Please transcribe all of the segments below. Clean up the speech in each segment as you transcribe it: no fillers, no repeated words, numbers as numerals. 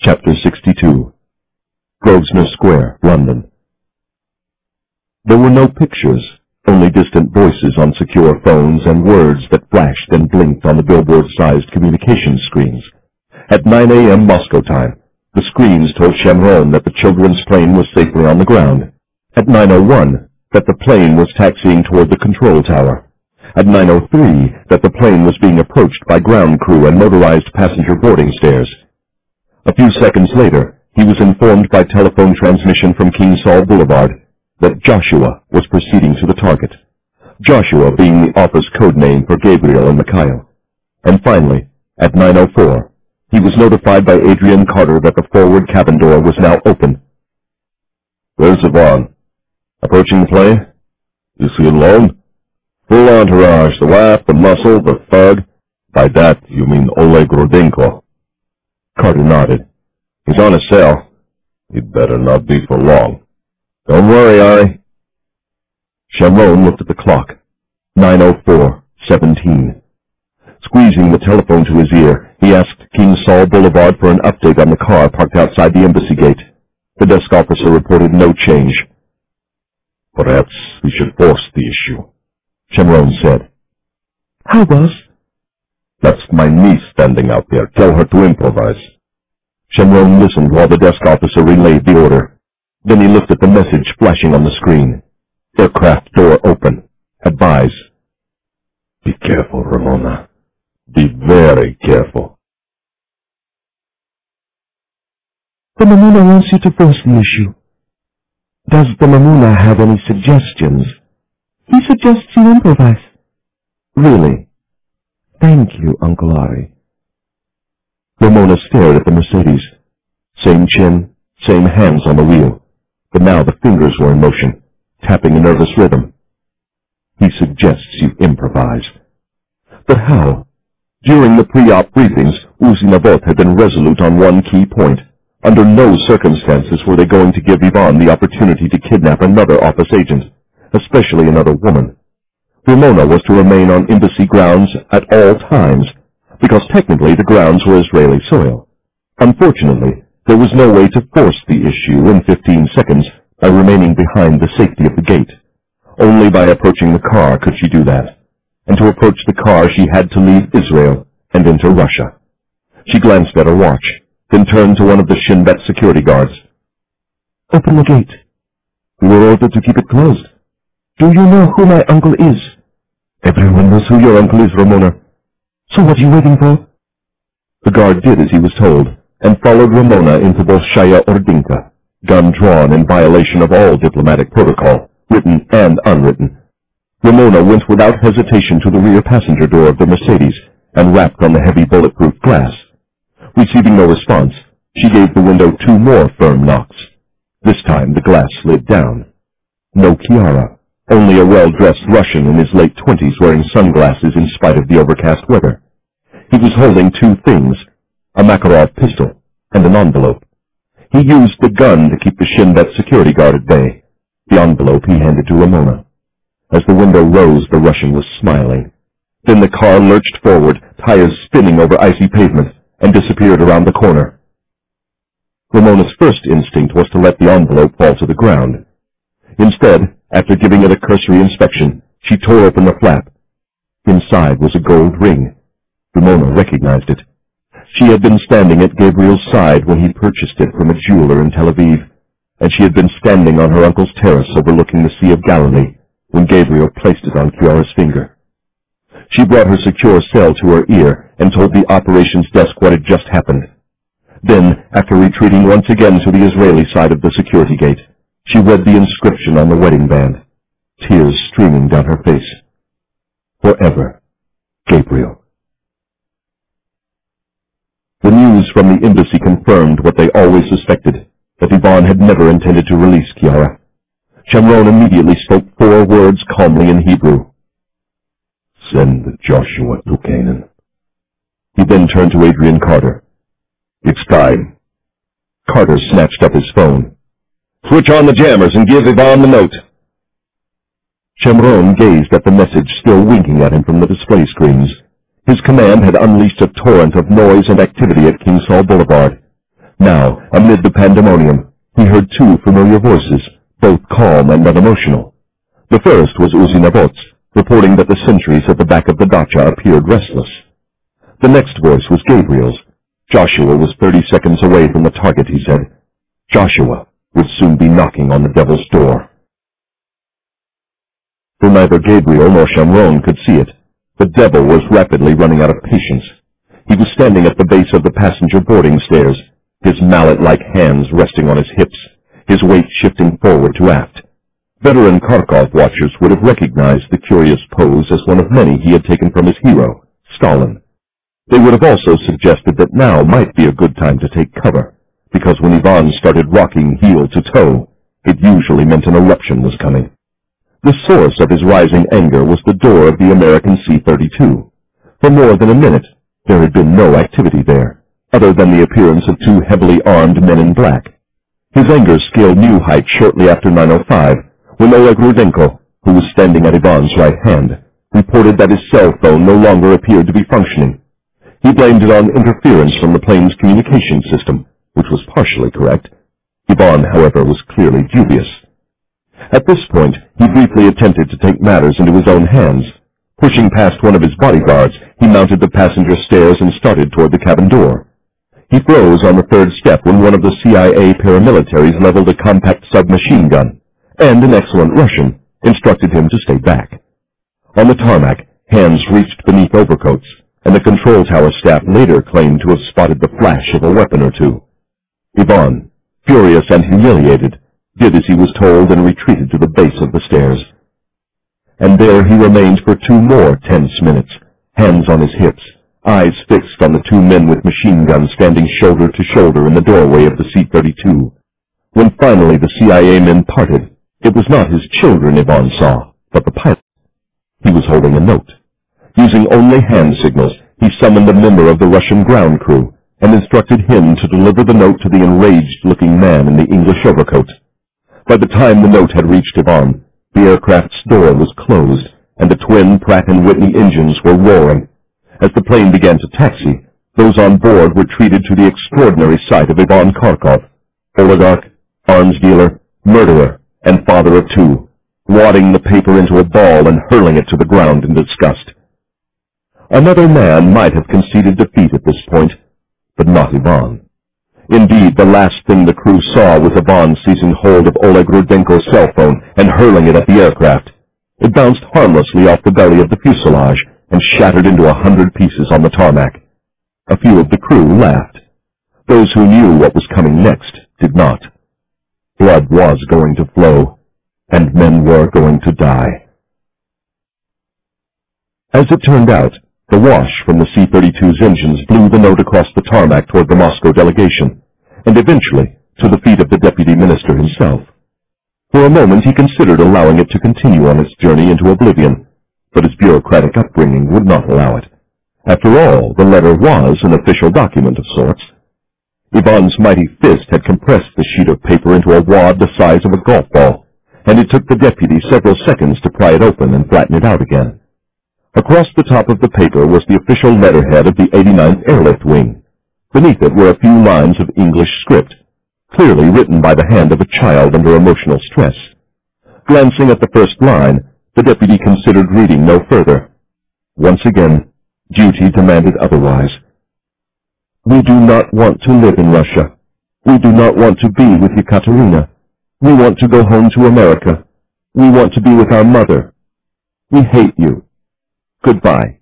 Chapter 62. Grosvenor Square, London. There were no pictures, only distant voices on secure phones and words that flashed and blinked on the billboard-sized communications screens. At 9 a.m. Moscow time, the screens told Chamron that the children's plane was safely on the ground. At 9:01, that the plane was taxiing toward the control tower. At 9:03, that the plane was being approached by ground crew and motorized passenger boarding stairs. A few seconds later, he was informed by telephone transmission from King Saul Boulevard that Joshua was proceeding to the target, Joshua being the office code name for Gabriel and Mikhail. And finally, at 9:04, he was notified by Adrian Carter that the forward cabin door was now open. "Where's Yvonne?" "Approaching the plane." "Is he alone?" "Full entourage, the wife, the muscle, the thug." "By that, you mean Oleg Rudenko?" Carter nodded. "He's on his cell. He'd better not be for long." "Don't worry, Ari." Chamron looked at the clock. 9:04:17. Squeezing the telephone to his ear, he asked King Saul Boulevard for an update on the car parked outside the embassy gate. The desk officer reported no change. "Perhaps we should force the issue," Chamron said. "How, boss?" "That's my niece standing out there. Tell her to improvise." Chamron listened while the desk officer relayed the order. Then he looked at the message flashing on the screen. "Aircraft door open. Advise." "Be careful, Ramona. Be very careful." The Mamuna wants you to force the issue. Does the Mamuna have any suggestions? He suggests you improvise. Really? Thank you, Uncle Ari. Ramona stared at the Mercedes. Same chin, same hands on the wheel, but now the fingers were in motion, tapping a nervous rhythm. He suggests you improvise. But how? During the pre-op briefings, Uzi Nabot had been resolute on one key point. Under no circumstances were they going to give Yvonne the opportunity to kidnap another office agent, especially another woman. Ramona was to remain on embassy grounds at all times, because technically the grounds were Israeli soil. Unfortunately, there was no way to force the issue in 15 seconds by remaining behind the safety of the gate. Only by approaching the car could she do that. And to approach the car she had to leave Israel and enter Russia. She glanced at her watch, then turned to one of the Shin Bet security guards. "Open the gate." "We were ordered to keep it closed." "Do you know who my uncle is?" "Everyone knows who your uncle is, Ramona." "So what are you waiting for?" The guard did as he was told, and followed Ramona into Bolshaya Ordinka, gun drawn in violation of all diplomatic protocol, written and unwritten. Ramona went without hesitation to the rear passenger door of the Mercedes and rapped on the heavy bulletproof glass. Receiving no response, she gave the window 2 more firm knocks. This time the glass slid down. No Chiara, only a well-dressed Russian in his late 20s wearing sunglasses in spite of the overcast weather. He was holding 2 things, a Makarov pistol and an envelope. He used the gun to keep the Shin Bet security guard at bay. The envelope he handed to Ramona. As the window rose, the Russian was smiling. Then the car lurched forward, tires spinning over icy pavement, and disappeared around the corner. Ramona's first instinct was to let the envelope fall to the ground. Instead, after giving it a cursory inspection, she tore open the flap. Inside was a gold ring. Ramona recognized it. She had been standing at Gabriel's side when he purchased it from a jeweler in Tel Aviv, and she had been standing on her uncle's terrace overlooking the Sea of Galilee when Gabriel placed it on Chiara's finger. She brought her secure cell to her ear and told the operations desk what had just happened. Then, after retreating once again to the Israeli side of the security gate, she read the inscription on the wedding band, tears streaming down her face. Forever, Gabriel. The news from the embassy confirmed what they always suspected, that Yvonne had never intended to release Chiara. Chamron immediately spoke 4 words calmly in Hebrew. "Send Joshua to Canaan." He then turned to Adrian Carter. "It's time." Carter snatched up his phone. "Switch on the jammers and give Yvonne the note." Chamron gazed at the message still winking at him from the display screens. His command had unleashed a torrent of noise and activity at King Saul Boulevard. Now, amid the pandemonium, he heard two familiar voices, both calm and unemotional. The first was Uzi Navots, reporting that the sentries at the back of the dacha appeared restless. The next voice was Gabriel's. Joshua was 30 seconds away from the target, he said. Joshua would soon be knocking on the devil's door. For neither Gabriel nor Shamron could see it, the devil was rapidly running out of patience. He was standing at the base of the passenger boarding stairs, his mallet-like hands resting on his hips, his weight shifting forward to aft. Veteran Kharkov watchers would have recognized the curious pose as one of many he had taken from his hero, Stalin. They would have also suggested that now might be a good time to take cover, because when Ivan started rocking heel to toe, it usually meant an eruption was coming. The source of his rising anger was the door of the American C-32. For more than a minute, there had been no activity there, other than the appearance of two heavily armed men in black. His anger scaled new heights shortly after 9:05, when Oleg Rudenko, who was standing at Ivan's right hand, reported that his cell phone no longer appeared to be functioning. He blamed it on interference from the plane's communication system, which was partially correct. Ivan, however, was clearly dubious. At this point, he briefly attempted to take matters into his own hands. Pushing past one of his bodyguards, he mounted the passenger stairs and started toward the cabin door. He froze on the third step when one of the CIA paramilitaries leveled a compact submachine gun, and an excellent Russian instructed him to stay back. On the tarmac, hands reached beneath overcoats, and the control tower staff later claimed to have spotted the flash of a weapon or two. Ivan, furious and humiliated, did as he was told and retreated to the base of the stairs. And there he remained for 2 more tense minutes, hands on his hips, eyes fixed on the 2 men with machine guns standing shoulder to shoulder in the doorway of the C-32. When finally the CIA men parted, it was not his children Ivan saw, but the pilot. He was holding a note. Using only hand signals, he summoned a member of the Russian ground crew and instructed him to deliver the note to the enraged-looking man in the English overcoat. By the time the note had reached Ivan, the aircraft's door was closed, and the twin Pratt & Whitney engines were roaring. As the plane began to taxi, those on board were treated to the extraordinary sight of Ivan Kharkov, oligarch, arms dealer, murderer, and father of 2, wadding the paper into a ball and hurling it to the ground in disgust. Another man might have conceded defeat at this point, but not Ivan. Indeed, the last thing the crew saw was Ivan seizing hold of Oleg Rudenko's cell phone and hurling it at the aircraft. It bounced harmlessly off the belly of the fuselage and shattered into 100 pieces on the tarmac. A few of the crew laughed. Those who knew what was coming next did not. Blood was going to flow, and men were going to die. As it turned out, the wash from the C-32's engines blew the note across the tarmac toward the Moscow delegation, and eventually to the feet of the deputy minister himself. For a moment he considered allowing it to continue on its journey into oblivion, but his bureaucratic upbringing would not allow it. After all, the letter was an official document of sorts. Ivan's mighty fist had compressed the sheet of paper into a wad the size of a golf ball, and it took the deputy several seconds to pry it open and flatten it out again. Across the top of the paper was the official letterhead of the 89th Airlift Wing. Beneath it were a few lines of English script, clearly written by the hand of a child under emotional stress. Glancing at the first line, the deputy considered reading no further. Once again, duty demanded otherwise. We do not want to live in Russia. We do not want to be with Yekaterina. We want to go home to America. We want to be with our mother. We hate you. Goodbye.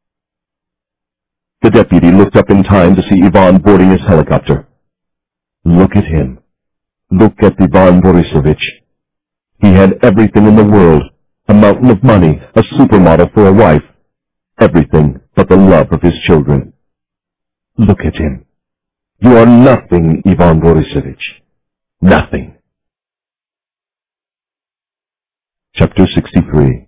The deputy looked up in time to see Ivan boarding his helicopter. Look at him. Look at Ivan Borisovich. He had everything in the world, a mountain of money, a supermodel for a wife, everything but the love of his children. Look at him. You are nothing, Ivan Borisovich. Nothing. Chapter 63.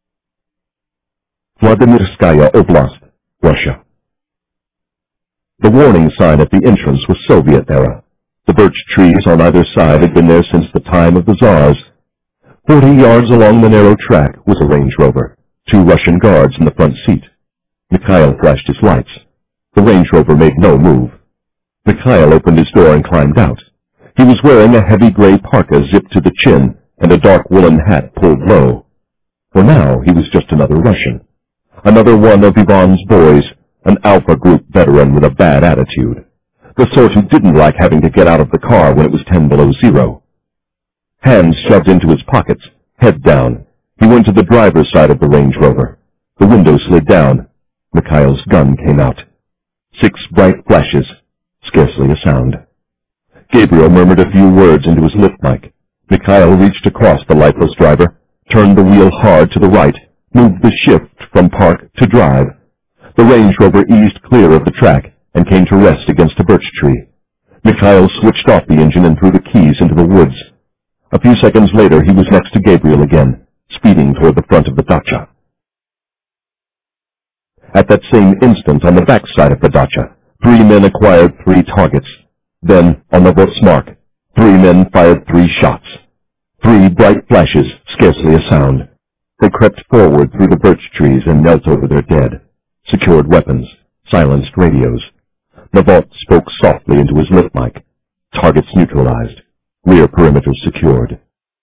Vladimirskaya Oblast, Russia. The warning sign at the entrance was Soviet era. The birch trees on either side had been there since the time of the Tsars. 40 yards along the narrow track was a Range Rover, 2 Russian guards in the front seat. Mikhail flashed his lights. The Range Rover made no move. Mikhail opened his door and climbed out. He was wearing a heavy gray parka zipped to the chin and a dark woolen hat pulled low. For now, he was just another Russian. Another one of Ivan's boys, an Alpha Group veteran with a bad attitude. The sort who didn't like having to get out of the car when it was 10 below zero. Hands shoved into his pockets, head down, he went to the driver's side of the Range Rover. The window slid down. Mikhail's gun came out. 6 bright flashes, scarcely a sound. Gabriel murmured a few words into his lift mic. Mikhail reached across the lifeless driver, turned the wheel hard to the right, moved the shift from park to drive. The Range Rover eased clear of the track and came to rest against a birch tree. Mikhail switched off the engine and threw the keys into the woods. A few seconds later, he was next to Gabriel again, speeding toward the front of the dacha. At that same instant, on the back side of the dacha, 3 men acquired 3 targets. Then, on the Vortsmark, 3 men fired 3 shots. 3 bright flashes, scarcely a sound. They crept forward through the birch trees and knelt over their dead. Secured weapons, silenced radios. Navot spoke softly into his lift mic. Targets neutralized. Rear perimeters secured.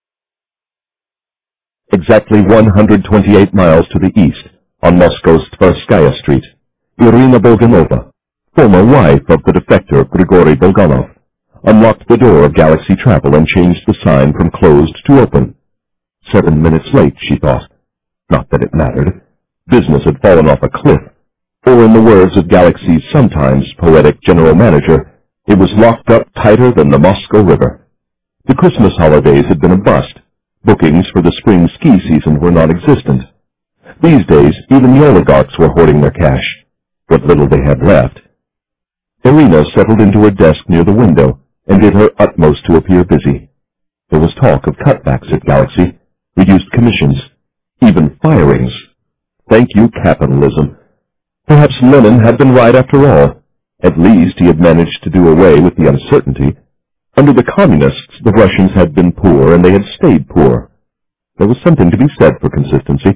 Exactly 128 miles to the east, on Moscow's Tverskaya Street, Irina Bolganova, former wife of the defector Grigory Bolganov, unlocked the door of Galaxy Travel and changed the sign from closed to open. 7 minutes late, she thought. Not that it mattered. Business had fallen off a cliff, or in the words of Galaxy's sometimes poetic general manager, it was locked up tighter than the Moscow River. The Christmas holidays had been a bust. Bookings for the spring ski season were non-existent. These days, even the oligarchs were hoarding their cash, what little they had left. Irina settled into her desk near the window and did her utmost to appear busy. There was talk of cutbacks at Galaxy, reduced commissions, even firings. Thank you, capitalism. Perhaps Lenin had been right after all. At least he had managed to do away with the uncertainty. Under the communists, the Russians had been poor and they had stayed poor. There was something to be said for consistency.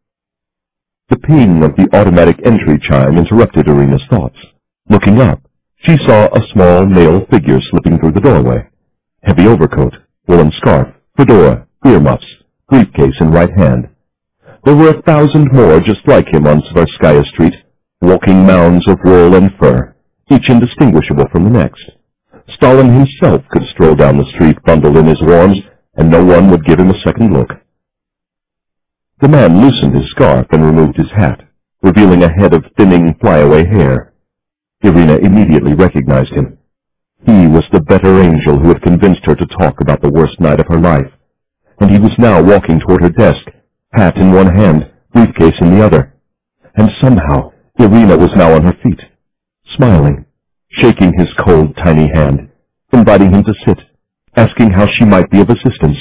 The ping of the automatic entry chime interrupted Irina's thoughts. Looking up, she saw a small male figure slipping through the doorway. Heavy overcoat, woolen scarf, fedora, earmuffs, briefcase in right hand. There were 1,000 more just like him on Tverskaya Street, walking mounds of wool and fur, each indistinguishable from the next. Stalin himself could stroll down the street bundled in his warms, and no one would give him a second look. The man loosened his scarf and removed his hat, revealing a head of thinning, flyaway hair. Irina immediately recognized him. He was the better angel who had convinced her to talk about the worst night of her life, and he was now walking toward her desk, hat in one hand, briefcase in the other. And somehow, Irina was now on her feet, smiling, shaking his cold, tiny hand, inviting him to sit, asking how she might be of assistance.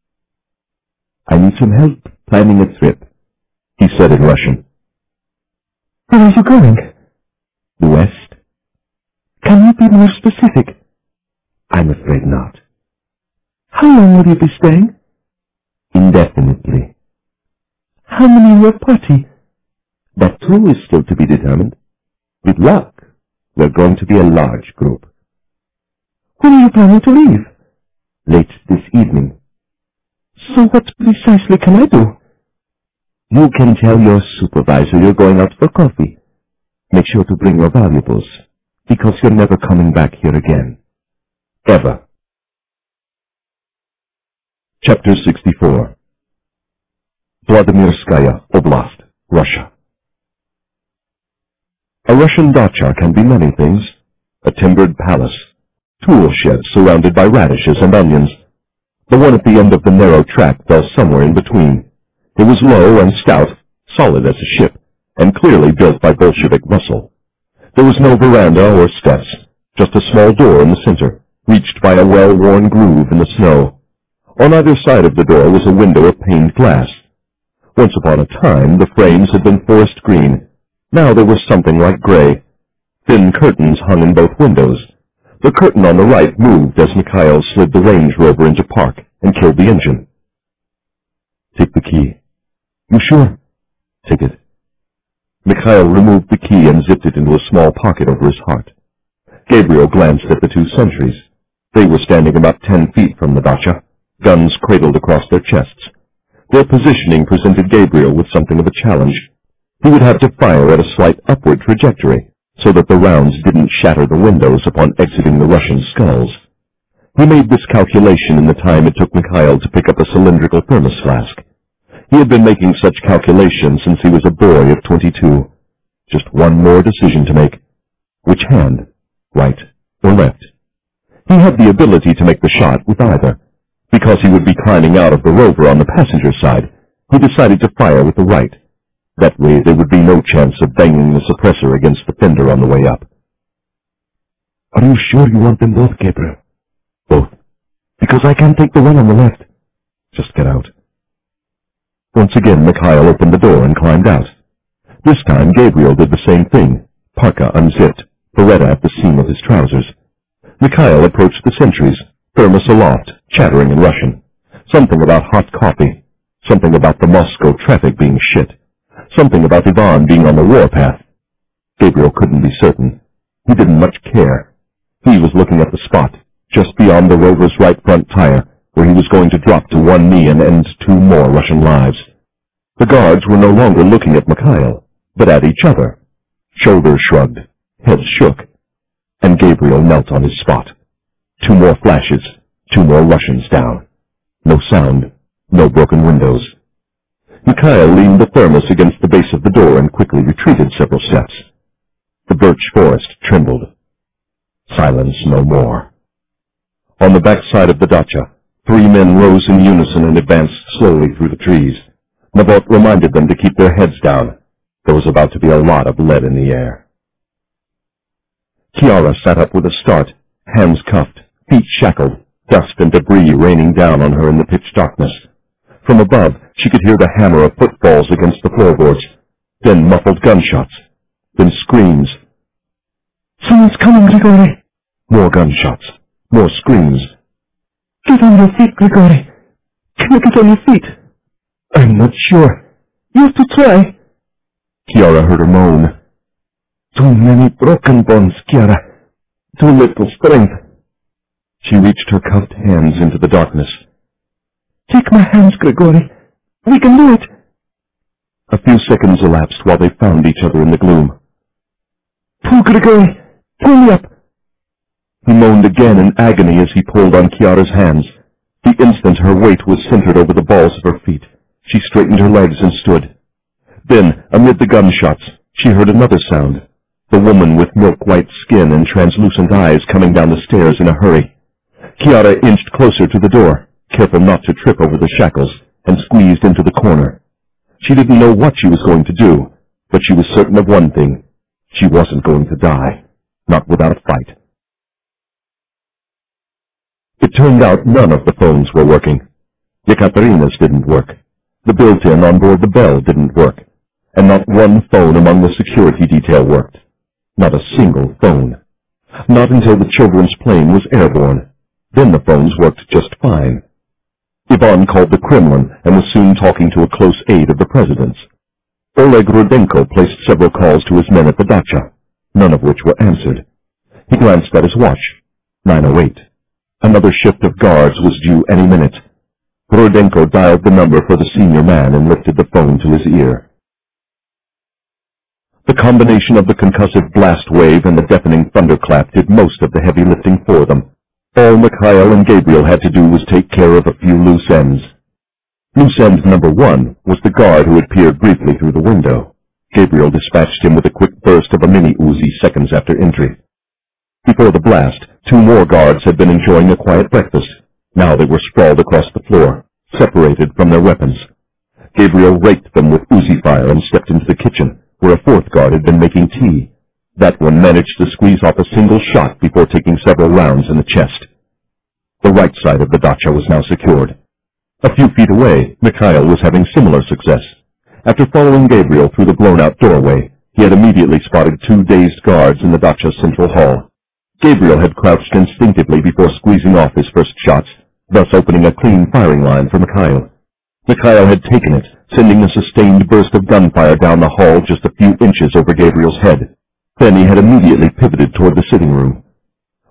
"I need some help planning a trip," he said in Russian. "Where are you going?" "The West." "Can you be more specific?" "I'm afraid not." "How long will you be staying?" "Indefinitely." "How many in your party?" "That too is still to be determined. With luck, we're going to be a large group." "When are you planning to leave?" "Late this evening." "So what precisely can I do?" "You can tell your supervisor you're going out for coffee. Make sure to bring your valuables, because you're never coming back here again. Ever." Chapter 64. Vladimirskaya Oblast, Russia. A Russian dacha can be many things. A timbered palace, tool sheds surrounded by radishes and onions. The one at the end of the narrow track fell somewhere in between. It was low and stout, solid as a ship, and clearly built by Bolshevik muscle. There was no veranda or steps, just a small door in the center, reached by a well-worn groove in the snow. On either side of the door was a window of paned glass. Once upon a time, the frames had been forest green. Now they were something like gray. Thin curtains hung in both windows. The curtain on the right moved as Mikhail slid the Range Rover into park and killed the engine. "Take the key." "You sure?" "Take it." Mikhail removed the key and zipped it into a small pocket over his heart. Gabriel glanced at the two sentries. They were standing about 10 feet from the dacha, guns cradled across their chests. Their positioning presented Gabriel with something of a challenge. He would have to fire at a slight upward trajectory, so that the rounds didn't shatter the windows upon exiting the Russian skulls. He made this calculation in the time it took Mikhail to pick up a cylindrical thermos flask. He had been making such calculations since he was a boy of 22. Just one more decision to make. Which hand? Right or left? He had the ability to make the shot with either. Because he would be climbing out of the rover on the passenger side, he decided to fire with the right. That way there would be no chance of banging the suppressor against the fender on the way up. Are you sure you want them both, Gabriel? Both. Because I can't take the one on the left. Just get out. Once again, Mikhail opened the door and climbed out. This time, Gabriel did the same thing. Parka unzipped, Beretta at the seam of his trousers. Mikhail approached the sentries, thermos aloft, chattering in Russian. Something about hot coffee. Something about the Moscow traffic being shit. Something about Ivan being on the warpath. Gabriel couldn't be certain. He didn't much care. He was looking at the spot, just beyond the rover's right front tire, where he was going to drop to one knee and end 2 more Russian lives. The guards were no longer looking at Mikhail, but at each other. Shoulders shrugged, heads shook, and Gabriel knelt on his spot. 2 more flashes, 2 more Russians down. No sound, no broken windows. Mikhail leaned the thermos against the base of the door and quickly retreated several steps. The birch forest trembled. Silence no more. On the back side of the dacha, 3 men rose in unison and advanced slowly through the trees. Nabot reminded them to keep their heads down. There was about to be a lot of lead in the air. Kiara sat up with a start, hands cuffed, feet shackled, dust and debris raining down on her in the pitch darkness. From above, she could hear the hammer of footfalls against the floorboards, then muffled gunshots, then screams. Someone's coming, Grigori. More gunshots, more screams. Get on your feet, Grigori. Can you get on your feet? I'm not sure. You have to try. Kiara heard her moan. Too many broken bones, Kiara. Too little strength. She reached her cuffed hands into the darkness. Take my hands, Grigori. We can do it. A few seconds elapsed while they found each other in the gloom. Pull, Grigori. Pull me up. He moaned again in agony as he pulled on Kiara's hands. The instant her weight was centered over the balls of her feet, she straightened her legs and stood. Then, amid the gunshots, she heard another sound, the woman with milk-white skin and translucent eyes coming down the stairs in a hurry. Kiara inched closer to the door, careful not to trip over the shackles, and squeezed into the corner. She didn't know what she was going to do, but she was certain of one thing. She wasn't going to die, not without a fight. It turned out none of the phones were working. Yekaterina's didn't work. The built-in on board the Bell didn't work. And not one phone among the security detail worked. Not a single phone. Not until the children's plane was airborne. Then the phones worked just fine. Ivan called the Kremlin and was soon talking to a close aide of the president's. Oleg Rudenko placed several calls to his men at the dacha, none of which were answered. He glanced at his watch. 9:08. Another shift of guards was due any minute. Rudenko dialed the number for the senior man and lifted the phone to his ear. The combination of the concussive blast wave and the deafening thunderclap did most of the heavy lifting for them. All Mikhail and Gabriel had to do was take care of a few loose ends. Loose end number 1 was the guard who had peered briefly through the window. Gabriel dispatched him with a quick burst of a mini-Uzi seconds after entry. Before the blast, 2 more guards had been enjoying a quiet breakfast. Now they were sprawled across the floor, separated from their weapons. Gabriel raked them with Uzi fire and stepped into the kitchen, where a 4th guard had been making tea. That one managed to squeeze off a single shot before taking several rounds in the chest. The right side of the dacha was now secured. A few feet away, Mikhail was having similar success. After following Gabriel through the blown-out doorway, he had immediately spotted 2 dazed guards in the dacha's central hall. Gabriel had crouched instinctively before squeezing off his first shots, thus opening a clean firing line for Mikhail. Mikhail had taken it, sending a sustained burst of gunfire down the hall just a few inches over Gabriel's head. Then he had immediately pivoted toward the sitting room,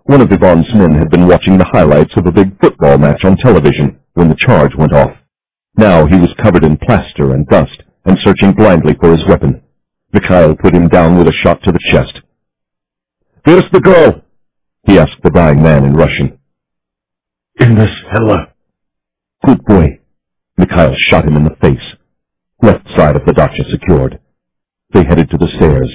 One of Yvonne's men had been watching the highlights of a big football match on television when the charge went off. Now he was covered in plaster and dust and searching blindly for his weapon. Mikhail put him down with a shot to the chest. "Where's the girl?" he asked the dying man in Russian. "In the cellar." "Good boy." Mikhail shot him in the face. Left side of the dacha secured. They headed to the stairs.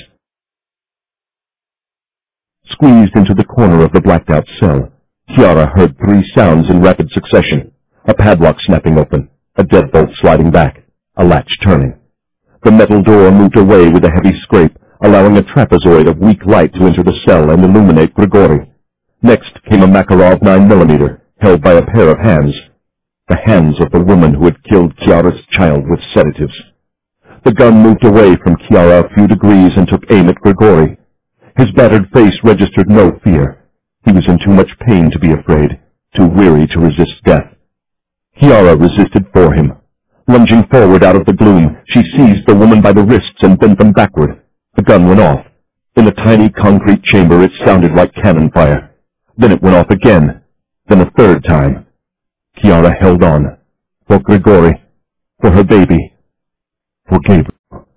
Squeezed into the corner of the blacked-out cell, Chiara heard 3 sounds in rapid succession: a padlock snapping open, a deadbolt sliding back, a latch turning. The metal door moved away with a heavy scrape, allowing a trapezoid of weak light to enter the cell and illuminate Grigori. Next came a Makarov 9mm, held by a pair of hands. The hands of the woman who had killed Chiara's child with sedatives. The gun moved away from Chiara a few degrees and took aim at Grigori. His battered face registered no fear. He was in too much pain to be afraid, too weary to resist death. Chiara resisted for him. Lunging forward out of the gloom, she seized the woman by the wrists and bent them backward. The gun went off. In the tiny concrete chamber it sounded like cannon fire. Then it went off again. Then a third time. Chiara held on. For Grigori. For her baby. For Gabriel.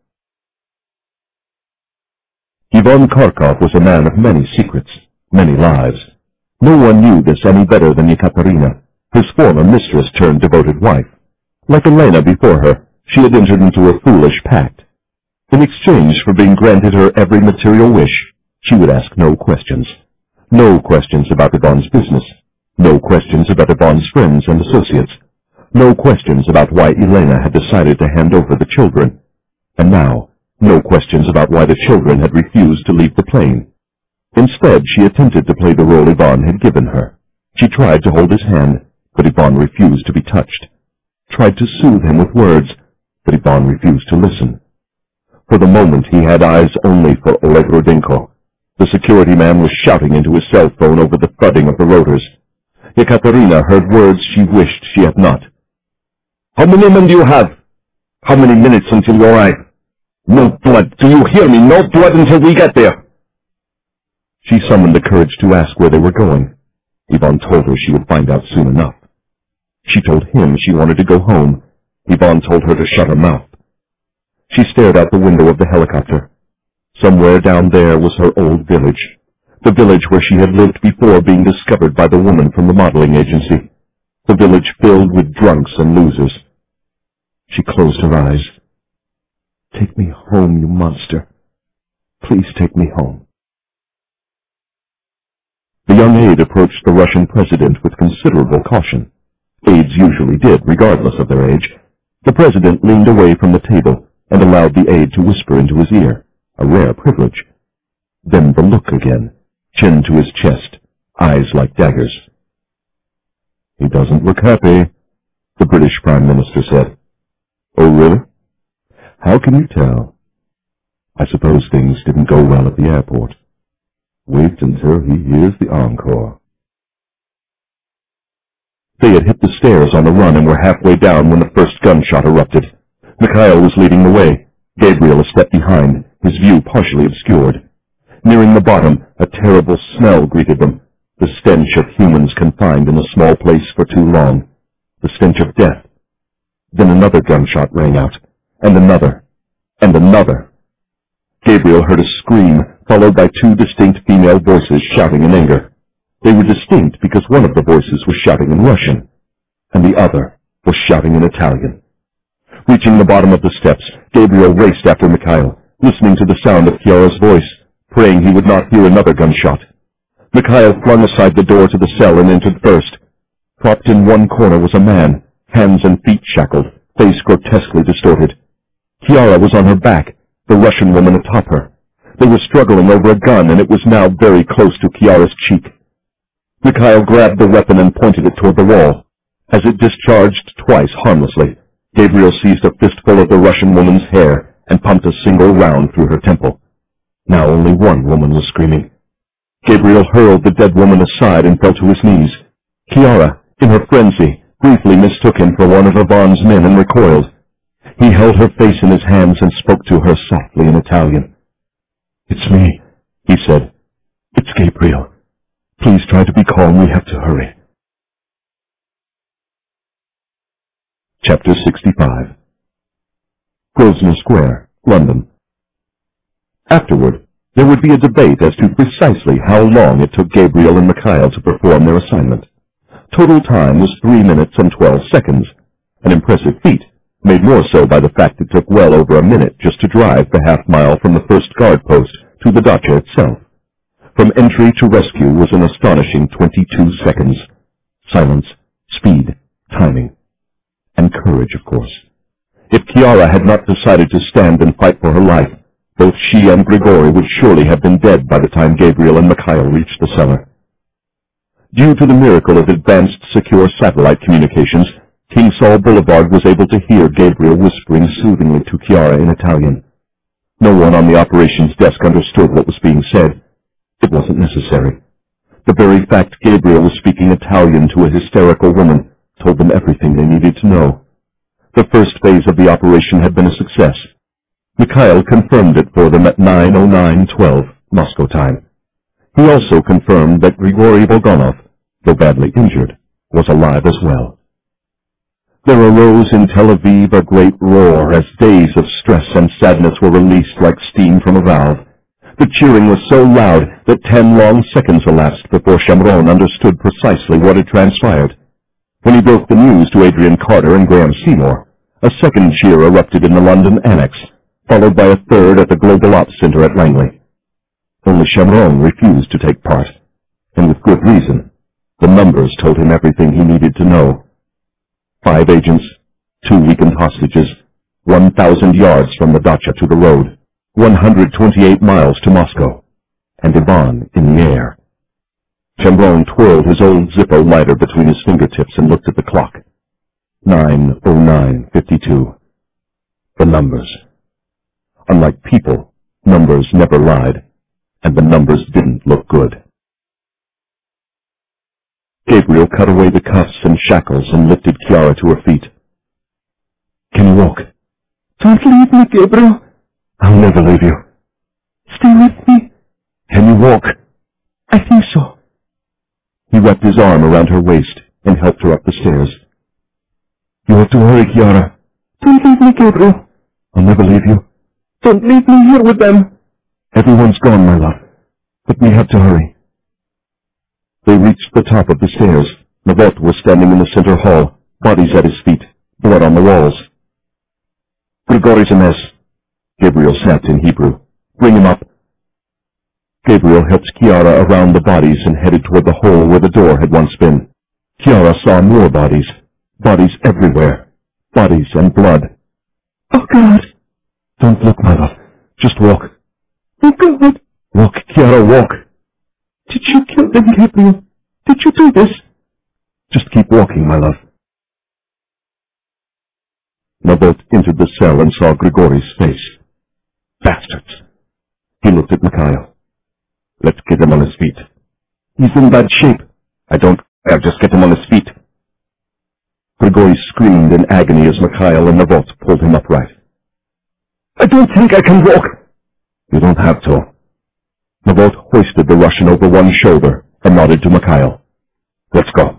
Ivan Kharkov was a man of many secrets, many lives. No one knew this any better than Ekaterina, his former mistress turned devoted wife. Like Elena before her, she had entered into a foolish pact. In exchange for being granted her every material wish, she would ask no questions. No questions about Ivan's business. No questions about Ivan's friends and associates. No questions about why Elena had decided to hand over the children. And now, no questions about why the children had refused to leave the plane. Instead, she attempted to play the role Ivan had given her. She tried to hold his hand, but Ivan refused to be touched. Tried to soothe him with words, but Ivan refused to listen. For the moment, he had eyes only for Oleg Rudenko. The security man was shouting into his cell phone over the thudding of the rotors. Ekaterina heard words she wished she had not. "How many men do you have? How many minutes until you arrive? No blood, do you hear me? No blood until we get there!" She summoned the courage to ask where they were going. Ivan told her she would find out soon enough. She told him she wanted to go home. Ivan told her to shut her mouth. She stared out the window of the helicopter. Somewhere down there was her old village, the village where she had lived before being discovered by the woman from the modeling agency, the village filled with drunks and losers. She closed her eyes. "Take me home, you monster. Please take me home." The young aide approached the Russian president with considerable caution. Aides usually did, regardless of their age. The president leaned away from the table and allowed the aide to whisper into his ear, a rare privilege. Then the look again, chin to his chest, eyes like daggers. "He doesn't look happy," the British Prime Minister said. "Oh, really? How can you tell? I suppose things didn't go well at the airport. Wait until he hears the encore." They had hit the stairs on the run and were halfway down when the first gunshot erupted. Mikhail was leading the way, Gabriel a step behind, his view partially obscured. Nearing the bottom, a terrible smell greeted them, the stench of humans confined in a small place for too long, the stench of death. Then another gunshot rang out, and another, and another. Gabriel heard a scream, followed by 2 distinct female voices shouting in anger. They were distinct because one of the voices was shouting in Russian, and the other was shouting in Italian. Reaching the bottom of the steps, Gabriel raced after Mikhail, listening to the sound of Chiara's voice, praying he would not hear another gunshot. Mikhail flung aside the door to the cell and entered first. Propped in one corner was a man, hands and feet shackled, face grotesquely distorted. Chiara was on her back, the Russian woman atop her. They were struggling over a gun, and it was now very close to Chiara's cheek. Mikhail grabbed the weapon and pointed it toward the wall. As it discharged twice harmlessly, Gabriel seized a fistful of the Russian woman's hair and pumped a single round through her temple. Now only one woman was screaming. Gabriel hurled the dead woman aside and fell to his knees. Chiara, in her frenzy, briefly mistook him for one of Ivan's men and recoiled. He held her face in his hands and spoke to her softly in Italian. "It's me," he said. "It's Gabriel. Please try to be calm. We have to hurry. Chapter 65. Grosvenor Square, London. Afterward, there would be a debate as to precisely how long it took Gabriel and Mikhail to perform their assignment. Total time was 3 minutes and 12 seconds, an impressive feat, made more so by the fact it took well over a minute just to drive the half-mile from the first guard post to the dacha itself. From entry to rescue was an astonishing 22 seconds. Silence, speed, timing, and courage, of course. If Chiara had not decided to stand and fight for her life, both she and Grigori would surely have been dead by the time Gabriel and Mikhail reached the cellar. Due to the miracle of advanced secure satellite communications, King Saul Boulevard was able to hear Gabriel whispering soothingly to Chiara in Italian. No one on the operations desk understood what was being said. It wasn't necessary. The very fact Gabriel was speaking Italian to a hysterical woman told them everything they needed to know. The first phase of the operation had been a success. Mikhail confirmed it for them at 9:09:12 Moscow time. He also confirmed that Grigory Bogdanov, though badly injured, was alive as well. There arose in Tel Aviv a great roar as days of stress and sadness were released like steam from a valve. The cheering was so loud that 10 long seconds elapsed before Shamron understood precisely what had transpired. When he broke the news to Adrian Carter and Graham Seymour, a second cheer erupted in the London Annex, followed by a third at the Global Ops Center at Langley. Only Shamron refused to take part, and with good reason. The numbers told him everything he needed to know. 5 agents, 2 weakened hostages, 1,000 yards from the dacha to the road, 128 miles to Moscow, and Ivan in the air. Shamron twirled his old Zippo lighter between his fingertips and looked at the clock. 9:09:52. The numbers. Unlike people, numbers never lied, and the numbers didn't look good. Gabriel cut away the cuffs and shackles and lifted Chiara to her feet. Can you walk? Don't leave me, Gabriel. I'll never leave you. Stay with me. Can you walk? I think so. He wrapped his arm around her waist and helped her up the stairs. You have to hurry, Chiara. Don't leave me, Gabriel. I'll never leave you. Don't leave me here with them. Everyone's gone, my love, but we have to hurry. They reached the top of the stairs. Navot was standing in the center hall, bodies at his feet, blood on the walls. Grigory's a mess. Gabriel snapped in Hebrew. Bring him up. Gabriel helped Chiara around the bodies and headed toward the hole where the door had once been. Chiara saw more bodies. Bodies everywhere. Bodies and blood. Oh, God. Don't look, my love. Just walk. Oh, God. Walk, Chiara, walk. Did you kill them, Gabriel? Did you do this? Just keep walking, my love. Navot entered the cell and saw Grigory's face. Bastards. He looked at Mikhail. Let's get him on his feet. He's in bad shape. I don't care. Just get him on his feet. Grigory screamed in agony as Mikhail and Navot pulled him upright. I don't think I can walk. You don't have to. Navot hoisted the Russian over one shoulder and nodded to Mikhail. Let's go.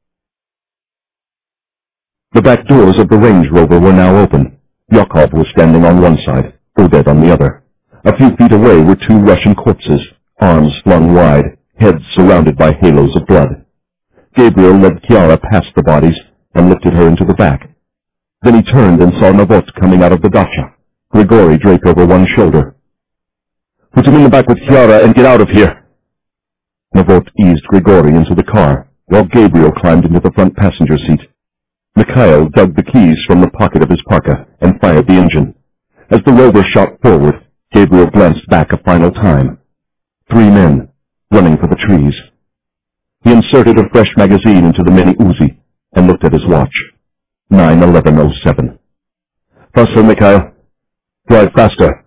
The back doors of the Range Rover were now open. Yakov was standing on one side, Oded on the other. A few feet away were 2 Russian corpses, arms flung wide, heads surrounded by halos of blood. Gabriel led Chiara past the bodies and lifted her into the back. Then he turned and saw Navot coming out of the dacha, Grigori draped over one shoulder. Put him in the back with Chiara and get out of here. Navot eased Grigori into the car, while Gabriel climbed into the front passenger seat. Mikhail dug the keys from the pocket of his parka and fired the engine. As the rover shot forward, Gabriel glanced back a final time. 3 men, running for the trees. He inserted a fresh magazine into the mini Uzi and looked at his watch. 9:11:07. Faster, Mikhail. Drive faster.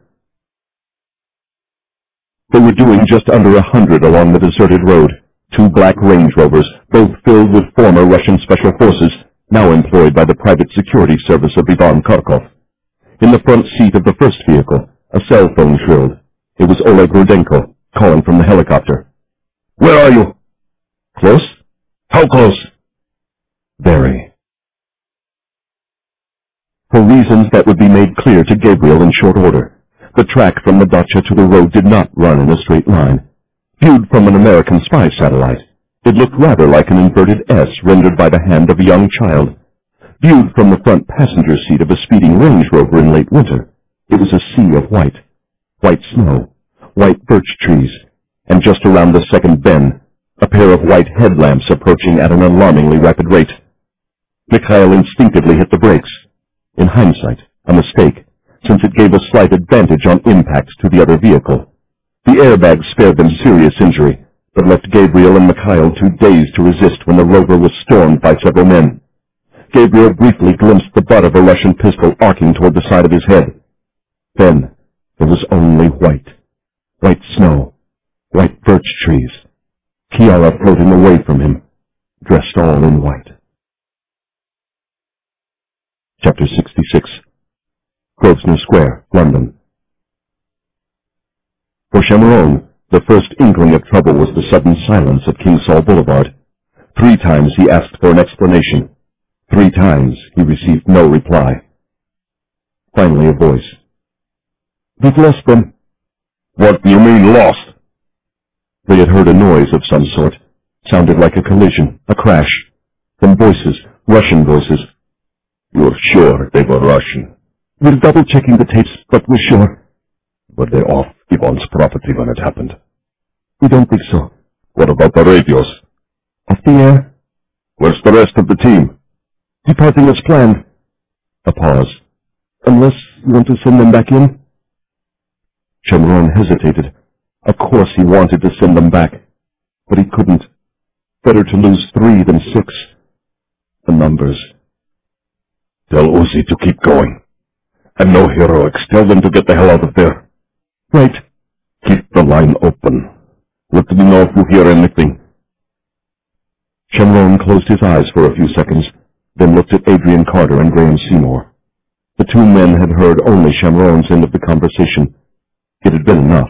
They were doing just under 100 along the deserted road. 2 black Range Rovers, both filled with former Russian Special Forces, now employed by the private security service of Ivan Kharkov. In the front seat of the first vehicle, a cell phone shrilled. It was Oleg Rudenko, calling from the helicopter. Where are you? Close? How close? Very. For reasons that would be made clear to Gabriel in short order, the track from the dacha to the road did not run in a straight line. Viewed from an American spy satellite, it looked rather like an inverted S rendered by the hand of a young child. Viewed from the front passenger seat of a speeding Range Rover in late winter, it was a sea of white. White snow, white birch trees, and just around the second bend, a pair of white headlamps approaching at an alarmingly rapid rate. Mikhail instinctively hit the brakes. In hindsight, a mistake, since it gave a slight advantage on impact to the other vehicle. The airbag spared them serious injury, but left Gabriel and Mikhail too dazed to resist when the Rover was stormed by several men. Gabriel briefly glimpsed the butt of a Russian pistol arcing toward the side of his head. Then there was only white. White snow, white birch trees. Chiara floating away from him, dressed all in white. Chapter 66. Grosvenor Square, London. For Chameron, the first inkling of trouble was the sudden silence of King Saul Boulevard. 3 times he asked for an explanation. 3 times he received no reply. Finally a voice. "We've lost them." What do you mean, lost? They had heard a noise of some sort. Sounded like a collision, a crash. Then voices, Russian voices. You're sure they were Russian? We're double-checking the tapes, but we're sure. Were they off Ivan's property when it happened? We don't think so. What about the radios? Off the air? Where's the rest of the team? Departing as planned. A pause. Unless you want to send them back in? Chameron hesitated. Of course he wanted to send them back, but he couldn't. Better to lose 3 than 6. The numbers. Tell Uzi to keep going. And no heroics. Tell them to get the hell out of there. Right. Keep the line open. Let me know if you hear anything. Chameron closed his eyes for a few seconds, then looked at Adrian Carter and Graham Seymour. The 2 men had heard only Chameron's end of the conversation. It had been enough.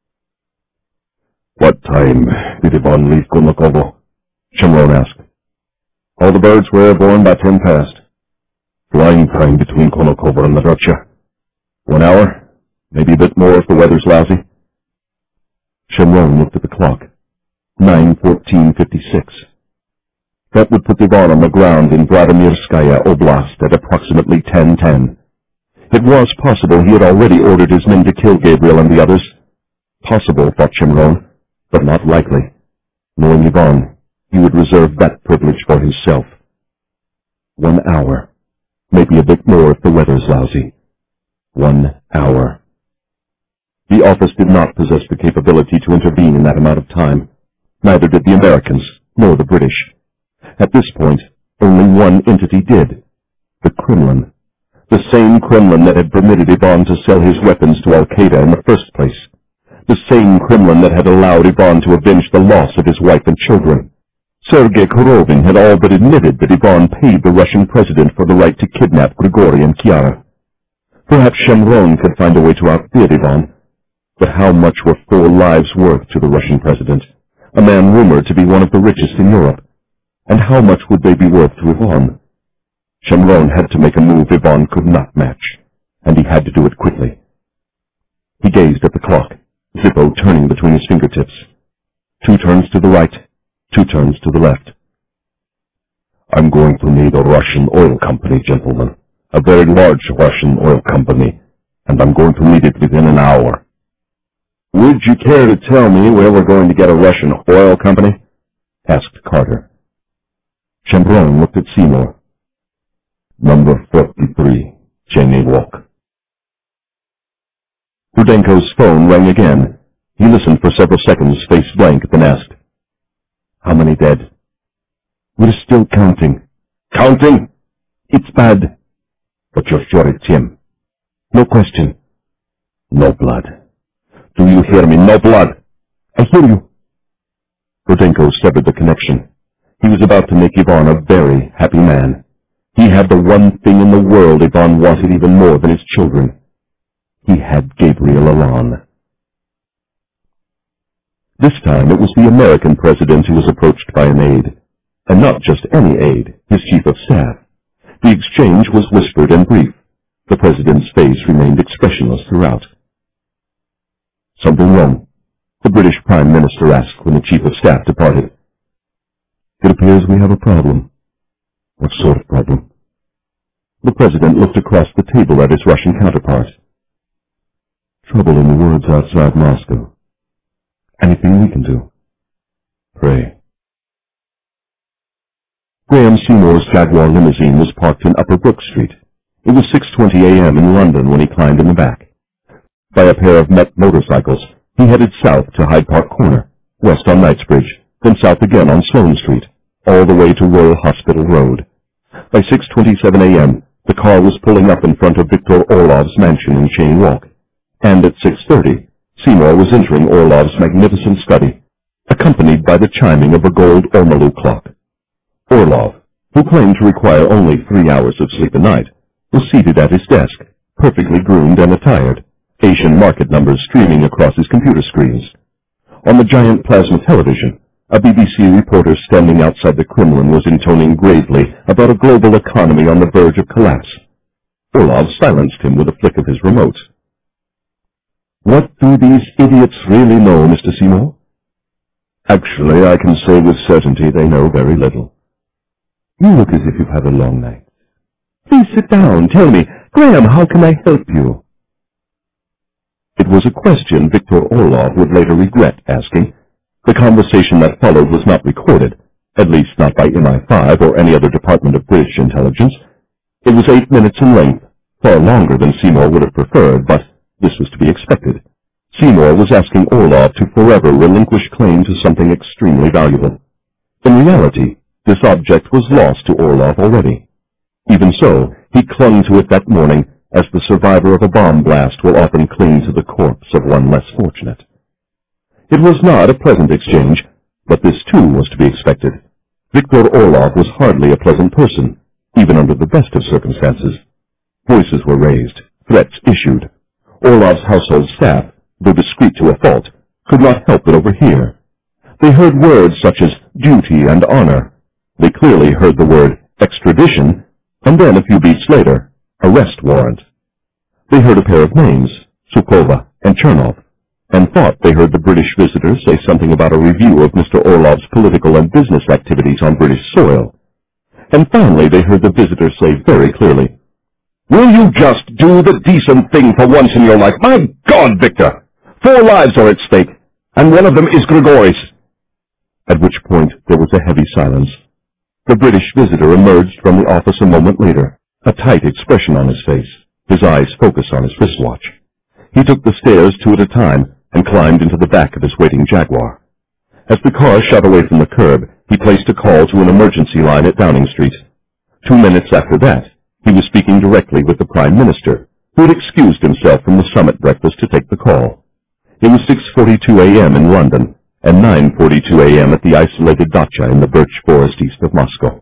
What time did Ivan leave Konakovo? Chameron asked. All the birds were airborne by 10 past. Flying time between Konakovo and the dacha. 1 hour, maybe a bit more if the weather's lousy. Chameron looked at the clock. 9:14:56. That would put Ivan on the ground in Vladimirskaya Oblast at approximately 10:10. It was possible he had already ordered his men to kill Gabriel and the others. Possible, thought Chameron, but not likely. Knowing Ivan, he would reserve that privilege for himself. 1 hour. Maybe a bit more if the weather's lousy. 1 hour. The office did not possess the capability to intervene in that amount of time. Neither did the Americans, nor the British. At this point, only one entity did. The Kremlin. The same Kremlin that had permitted Ivan to sell his weapons to Al-Qaeda in the first place. The same Kremlin that had allowed Ivan to avenge the loss of his wife and children. Sergei Korovin had all but admitted that Ivan paid the Russian president for the right to kidnap Grigory and Chiara. Perhaps Chameron could find a way to outbid Ivan. But how much were 4 lives worth to the Russian president, a man rumored to be one of the richest in Europe? And how much would they be worth to Ivan? Chameron had to make a move Ivan could not match, and he had to do it quickly. He gazed at the clock, Zippo turning between his fingertips. 2 turns to the right, 2 turns to the left. I'm going to need a Russian oil company, gentlemen. A very large Russian oil company, and I'm going to need it within an hour. Would you care to tell me where we're going to get a Russian oil company? Asked Carter. Chameron looked at Seymour. Number 43, Cheney Walk. Rudenko's phone rang again. He listened for several seconds, face blank, then asked, "How many dead?" "We're still counting." "Counting? It's bad." "But you're sure it's him?" "No question." "No blood. Do you hear me? No blood." "I hear you." Rudenko severed the connection. He was about to make Ivan a very happy man. He had the one thing in the world Ivan wanted even more than his children. He had Gabriel Allon. This time it was the American president who was approached by an aide, and not just any aide, his chief of staff. The exchange was whispered and brief. The president's face remained expressionless throughout. "Something wrong?" the British Prime Minister asked when the chief of staff departed. "It appears we have a problem." "What sort of problem?" The president looked across the table at his Russian counterpart. "Trouble in the woods outside Moscow. Anything we can do?" "Pray." Graham Seymour's Jaguar limousine was parked in Upper Brook Street. It was 6:20 a.m. in London when he climbed in the back. By a pair of Met motorcycles, he headed south to Hyde Park Corner, west on Knightsbridge, then south again on Sloane Street, all the way to Royal Hospital Road. By 6:27 a.m., the car was pulling up in front of Viktor Orlov's mansion in Cheyne Walk, and at 6:30, Seymour was entering Orlov's magnificent study, accompanied by the chiming of a gold ormolu clock. Orlov, who claimed to require only 3 hours of sleep a night, was seated at his desk, perfectly groomed and attired, Asian market numbers streaming across his computer screens. On the giant plasma television, a BBC reporter standing outside the Kremlin was intoning gravely about a global economy on the verge of collapse. Orlov silenced him with a flick of his remote. "What do these idiots really know, Mr. Seymour?" "Actually, I can say with certainty they know very little." "You look as if you've had a long night." "Please sit down. Tell me, Graham, how can I help you?" It was a question Viktor Orlov would later regret asking. The conversation that followed was not recorded, at least not by MI5 or any other department of British intelligence. It was 8 minutes in length, far longer than Seymour would have preferred, but this was to be expected. Seymour was asking Orlov to forever relinquish claim to something extremely valuable. In reality, this object was lost to Orlov already. Even so, he clung to it that morning, as the survivor of a bomb blast will often cling to the corpse of one less fortunate. It was not a pleasant exchange, but this too was to be expected. Viktor Orlov was hardly a pleasant person, even under the best of circumstances. Voices were raised, threats issued. Orlov's household staff, though discreet to a fault, could not help but overhear. They heard words such as duty and honor. They clearly heard the word extradition, and then a few beats later, arrest warrant. They heard a pair of names, Sukova and Chernov, and thought they heard the British visitor say something about a review of Mr. Orlov's political and business activities on British soil. And finally they heard the visitor say very clearly, "Will you just do the decent thing for once in your life? My God, Victor! 4 lives are at stake, and one of them is Grigory's." At which point there was a heavy silence. The British visitor emerged from the office a moment later, a tight expression on his face, his eyes focused on his wristwatch. He took the stairs 2 at a time and climbed into the back of his waiting Jaguar. As the car shot away from the curb, he placed a call to an emergency line at Downing Street. 2 minutes after that, he was speaking directly with the Prime Minister, who had excused himself from the summit breakfast to take the call. It was 6:42 a.m. in London, and 9:42 a.m. at the isolated dacha in the birch forest east of Moscow.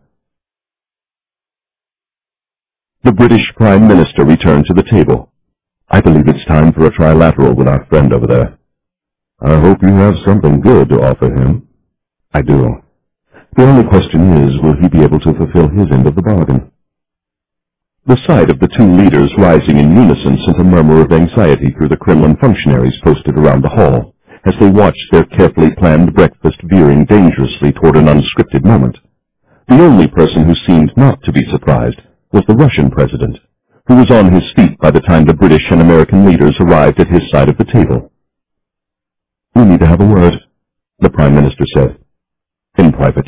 The British Prime Minister returned to the table. "I believe it's time for a trilateral with our friend over there." "I hope you have something good to offer him." "I do. The only question is, will he be able to fulfill his end of the bargain?" The sight of the 2 leaders rising in unison sent a murmur of anxiety through the Kremlin functionaries posted around the hall, as they watched their carefully planned breakfast veering dangerously toward an unscripted moment. The only person who seemed not to be surprised was the Russian president, who was on his feet by the time the British and American leaders arrived at his side of the table. "We need to have a word," the Prime Minister said. "In private."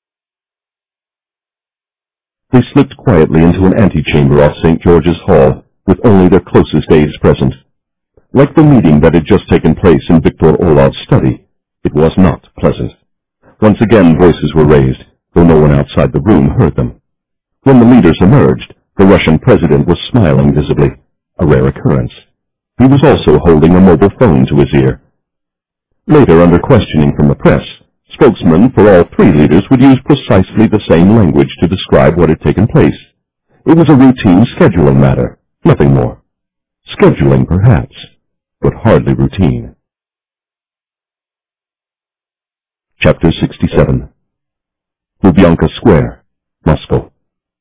They slipped quietly into an antechamber off St. George's Hall, with only their closest aides present. Like the meeting that had just taken place in Viktor Orlov's study, it was not pleasant. Once again voices were raised, though no one outside the room heard them. When the leaders emerged, the Russian president was smiling visibly, a rare occurrence. He was also holding a mobile phone to his ear. Later, under questioning from the press, spokesmen for all 3 leaders would use precisely the same language to describe what had taken place. It was a routine scheduling matter, nothing more. Scheduling, perhaps, but hardly routine. Chapter 67. Lubyanka Square, Moscow.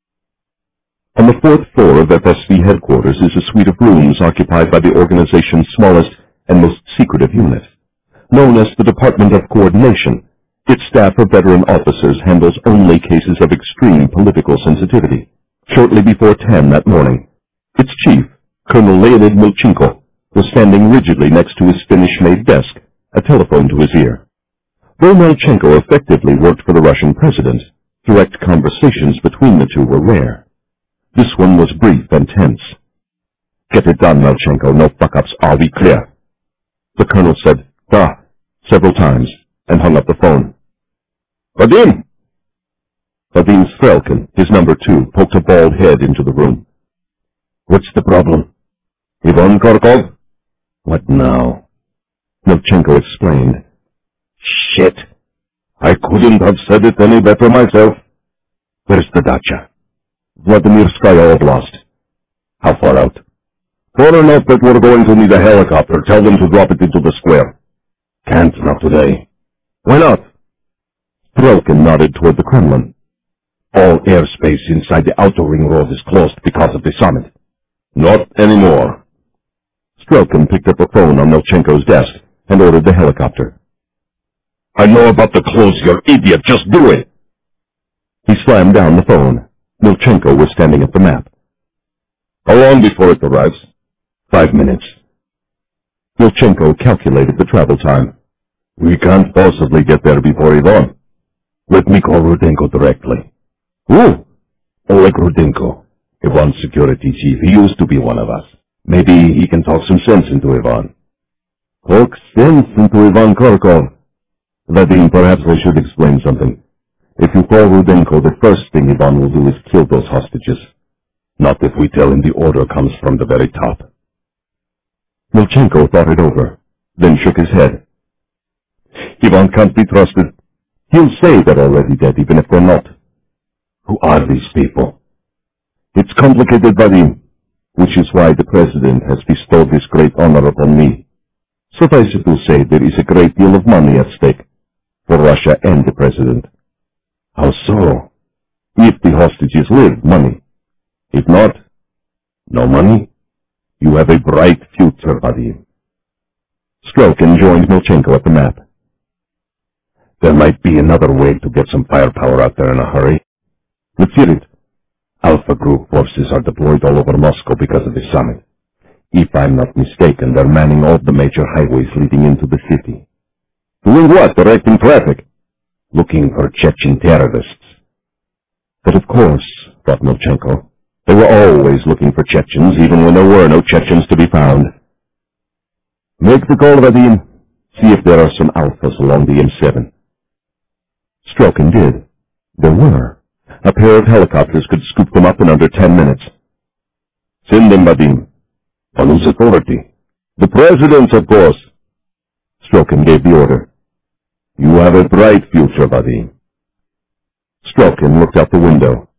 On the fourth floor of FSB headquarters is a suite of rooms occupied by the organization's smallest and most secretive unit. Known as the Department of Coordination, its staff of veteran officers handles only cases of extreme political sensitivity. Shortly before 10 that morning, its chief, Colonel Leonid Milchenko, was standing rigidly next to his Finnish-made desk, a telephone to his ear. Though Milchenko effectively worked for the Russian president, direct conversations between the two were rare. This one was brief and tense. "Get it done, Milchenko. No fuck-ups. Are we clear?" The colonel said, "Da," several times, and hung up the phone. "Vadim!" Vadim Strelkin, his number 2, poked a bald head into the room. "What's the problem?" "Ivan Karkov." "What now?" Milchenko explained. "Shit! I couldn't have said it any better myself." "Where's the dacha?" "Vladimirskaya Oblast." "How far out?" "Far enough that we're going to need a helicopter. Tell them to drop it into the square." "Can't, not today." "Why not?" Strelkin nodded toward the Kremlin. "All airspace inside the outer ring road is closed because of the summit." "Not anymore." Strelkin picked up a phone on Milchenko's desk and ordered the helicopter. "I know about the clothes, you idiot. Just do it." He slammed down the phone. Milchenko was standing at the map. "How long before it arrives?" 5 minutes. Milchenko calculated the travel time. "We can't possibly get there before Ivan." "Let me call Rudenko directly." "Who?" "Oleg Rudenko, Ivan's security chief. He used to be one of us. Maybe he can talk some sense into Ivan." "Talk sense into Ivan Karkov?" "Vadim, perhaps I should explain something. If you call Rudenko, the first thing Ivan will do is kill those hostages. Not if we tell him the order comes from the very top." Milchenko thought it over, then shook his head. "Ivan can't be trusted. He'll say they're already dead, even if they're not." "Who are these people?" "It's complicated, Vadim, which is why the president has bestowed this great honor upon me. Suffice it to say, there is a great deal of money at stake, for Russia and the president." "How so?" "If the hostages live, money. If not, no money. You have a bright future, Vadim." Strelkin joined Milchenko at the map. "There might be another way to get some firepower out there in a hurry." "Let's hear it." "Alpha Group forces are deployed all over Moscow because of the summit. If I'm not mistaken, they're manning all the major highways leading into the city." "Doing what? Directing traffic?" "Looking for Chechen terrorists." But of course, thought Milchenko, they were always looking for Chechens, even when there were no Chechens to be found. "Make the call, Vadim. See if there are some Alphas along the M7. Strelkin did. There were. A pair of helicopters could scoop them up in under 10 minutes. "Send them, Vadim." "On whose authority?" "The president's, of course." Strelkin gave the order. "You have a bright future, Vadim." Strelkin looked out the window.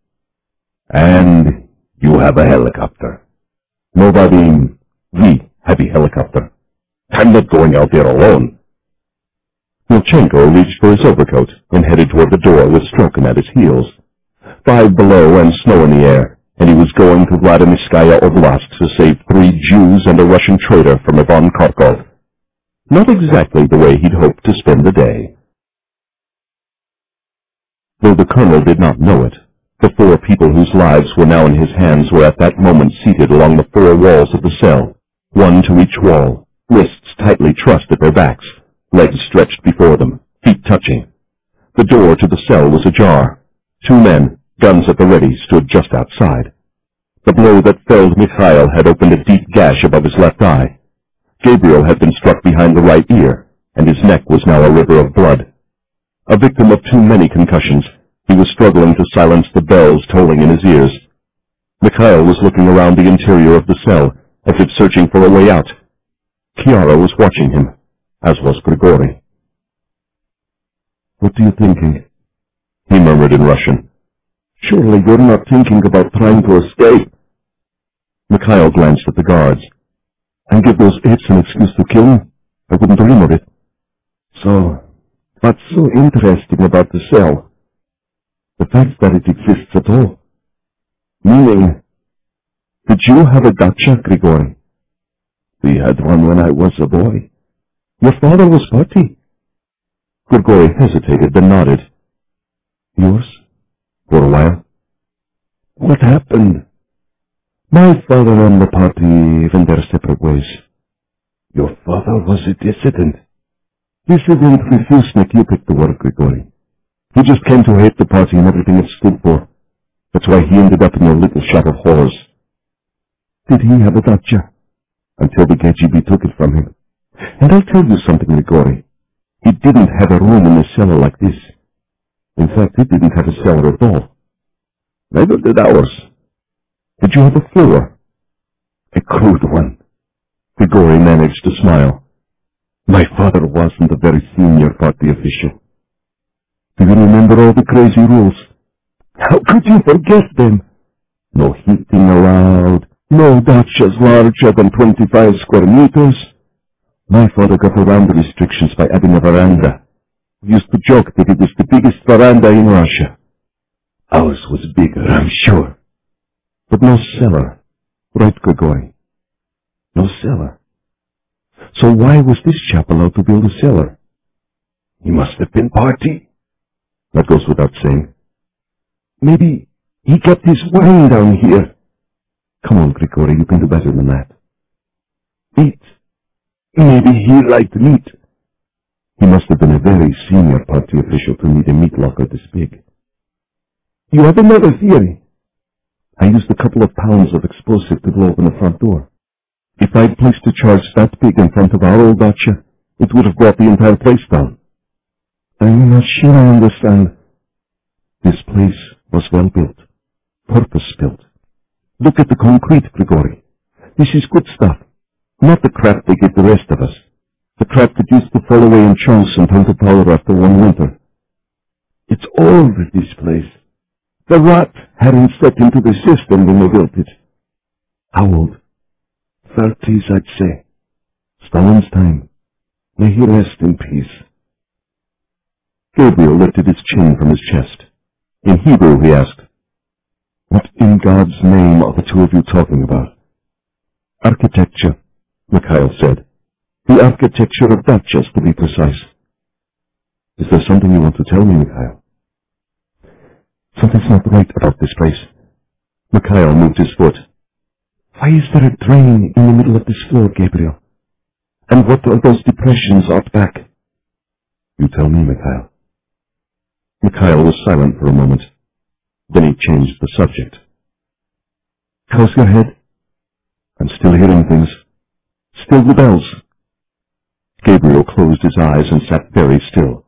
"And you have a helicopter." "No, Vadim. We have a helicopter." "I'm not going out there alone." Milchenko reached for his overcoat and headed toward the door with Strelkin at his heels. 5 below and snow in the air, and he was going to Vladimirskaya Oblast to save 3 Jews and a Russian traitor from Ivan Karkov. Not exactly the way he'd hoped to spend the day. Though the colonel did not know it, the 4 people whose lives were now in his hands were at that moment seated along the 4 walls of the cell, one to each wall, wrists tightly trussed at their backs, legs stretched before them, feet touching. The door to the cell was ajar. 2 men, guns at the ready, stood just outside. The blow that felled Mikhail had opened a deep gash above his left eye. Gabriel had been struck behind the right ear, and his neck was now a river of blood. A victim of too many concussions, he was struggling to silence the bells tolling in his ears. Mikhail was looking around the interior of the cell, as if searching for a way out. Chiara was watching him, as was Grigory. "What are you thinking?" he murmured in Russian. "Surely you're not thinking about trying to escape." Mikhail glanced at the guards. "And give those apes an excuse to kill me? I wouldn't dream of it." "So, What's so interesting about the cell? The fact that it exists at all. Meaning, did you have a dacha, Grigori? We had one when I was a boy. Your father was party. Grigori hesitated, then nodded. Yours? For a while. What happened? My father and the party went their separate ways. Your father was a dissident. Dissident refusnik, you picked the word, Grigori. He just came to hate the party and everything it stood for. That's why he ended up in your little shop of horrors. Did he have a dacha? Until the KGB took it from him. And I'll tell you something, Grigori. He didn't have a room in a cellar like this. In fact, he didn't have a cellar at all. Neither did ours. Did you have a floor? A crude one. Grigori managed to smile. My father wasn't a very senior party official. Do you remember all the crazy rules? How could you forget them? No heating allowed, no dachas larger than 25 square meters. My father got around the restrictions by adding a veranda. We used to joke that it was the biggest veranda in Russia. Ours was bigger, I'm sure. But no cellar. Right, Grigori? No cellar. So why was this chap allowed to build a cellar? He must have been party. That goes without saying. Maybe he kept his wine down here. Come on, Grigori, you can do better than that. Meat. Maybe he liked meat. He must have been a very senior party official to need a meat locker this big. You have another theory. I used a couple of pounds of explosive to blow open the front door. If I'd placed a charge that big in front of our old dacha, it would have brought the entire place down. I'm not sure I understand. This place was well built, purpose-built. Look at the concrete, Grigori. This is good stuff, not the crap they give the rest of us. The crap that used to fall away in chunks and turn to powder after one winter. It's old, this place. The rot hadn't set into the system when they built it. How old? 30s, I'd say. Stalin's time. May he rest in peace. Gabriel lifted his chin from his chest. In Hebrew, he asked, What in God's name are the two of you talking about? Architecture, Mikhail said. The architecture of dachas, to be precise. Is there something you want to tell me, Mikhail? Something's not right about this place. Mikhail moved his foot. Why is there a drain in the middle of this floor, Gabriel? And what are those depressions out back? You tell me, Mikhail. Mikhail was silent for a moment. Then he changed the subject. How's your head? I'm still hearing things. Still the bells. Gabriel closed his eyes and sat very still.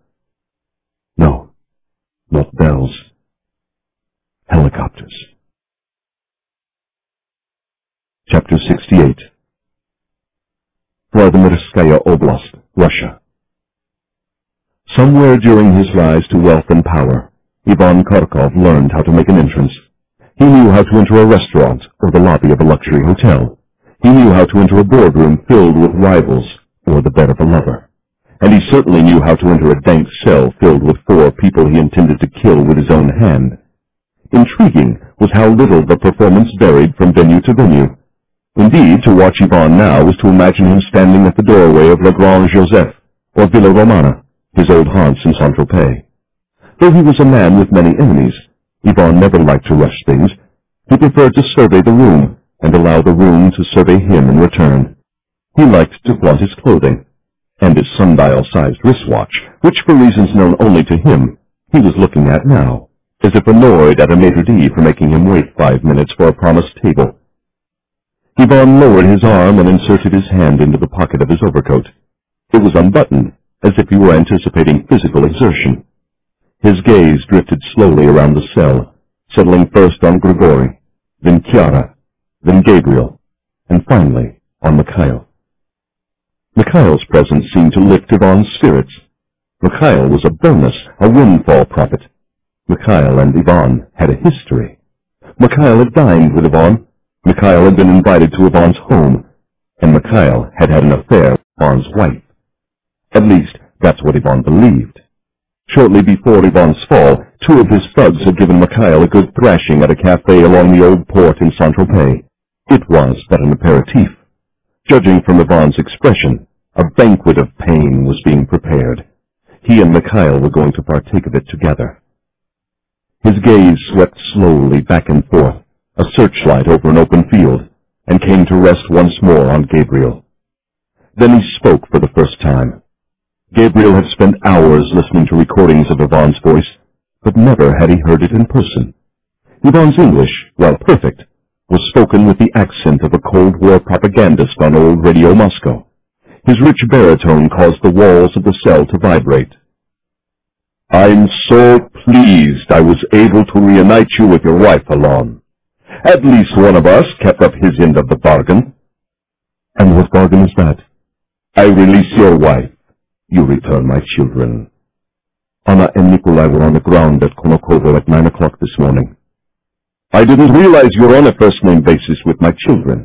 No, not bells. Helicopters. Chapter 68. Vladimirskaya Oblast, Russia. Somewhere during his rise to wealth and power, Ivan Kharkov learned how to make an entrance. He knew how to enter a restaurant or the lobby of a luxury hotel. He knew how to enter a boardroom filled with rivals or the bed of a lover. And he certainly knew how to enter a dank cell filled with 4 people he intended to kill with his own hand. Intriguing was how little the performance varied from venue to venue. Indeed, to watch Ivan now was to imagine him standing at the doorway of Le Grand Joseph or Villa Romana, his old haunts in Saint-Tropez. Though he was a man with many enemies, Ivan never liked to rush things. He preferred to survey the room and allow the room to survey him in return. He liked to flaunt his clothing and his sundial-sized wristwatch, which for reasons known only to him, he was looking at now, as if annoyed at a maitre d' for making him wait 5 minutes for a promised table. Ivan lowered his arm and inserted his hand into the pocket of his overcoat. It was unbuttoned, as if he were anticipating physical exertion. His gaze drifted slowly around the cell, settling first on Grigori, then Chiara, then Gabriel, and finally on Mikhail. Mikhail's presence seemed to lift Ivan's spirits. Mikhail was a bonus, a windfall profit. Mikhail and Ivan had a history. Mikhail had dined with Ivan. Mikhail had been invited to Ivan's home, and Mikhail had had an affair with Ivan's wife. At least, that's what Ivan believed. Shortly before Ivan's fall, two of his thugs had given Mikhail a good thrashing at a cafe along the old port in Saint-Tropez. It was but an aperitif. Judging from Ivan's expression, a banquet of pain was being prepared. He and Mikhail were going to partake of it together. His gaze swept slowly back and forth, a searchlight over an open field, and came to rest once more on Gabriel. Then he spoke for the first time. Gabriel had spent hours listening to recordings of Ivan's voice, but never had he heard it in person. Ivan's English, while perfect, was spoken with the accent of a Cold War propagandist on old Radio Moscow. His rich baritone caused the walls of the cell to vibrate. "I'm so pleased I was able to reunite you with your wife, Alon. At least one of us kept up his end of the bargain." "And what bargain is that?" "I release your wife. You return my children." "Anna and Nikolai were on the ground at Konokovo at 9 o'clock this morning." "I didn't realize you were on a first-name basis with my children."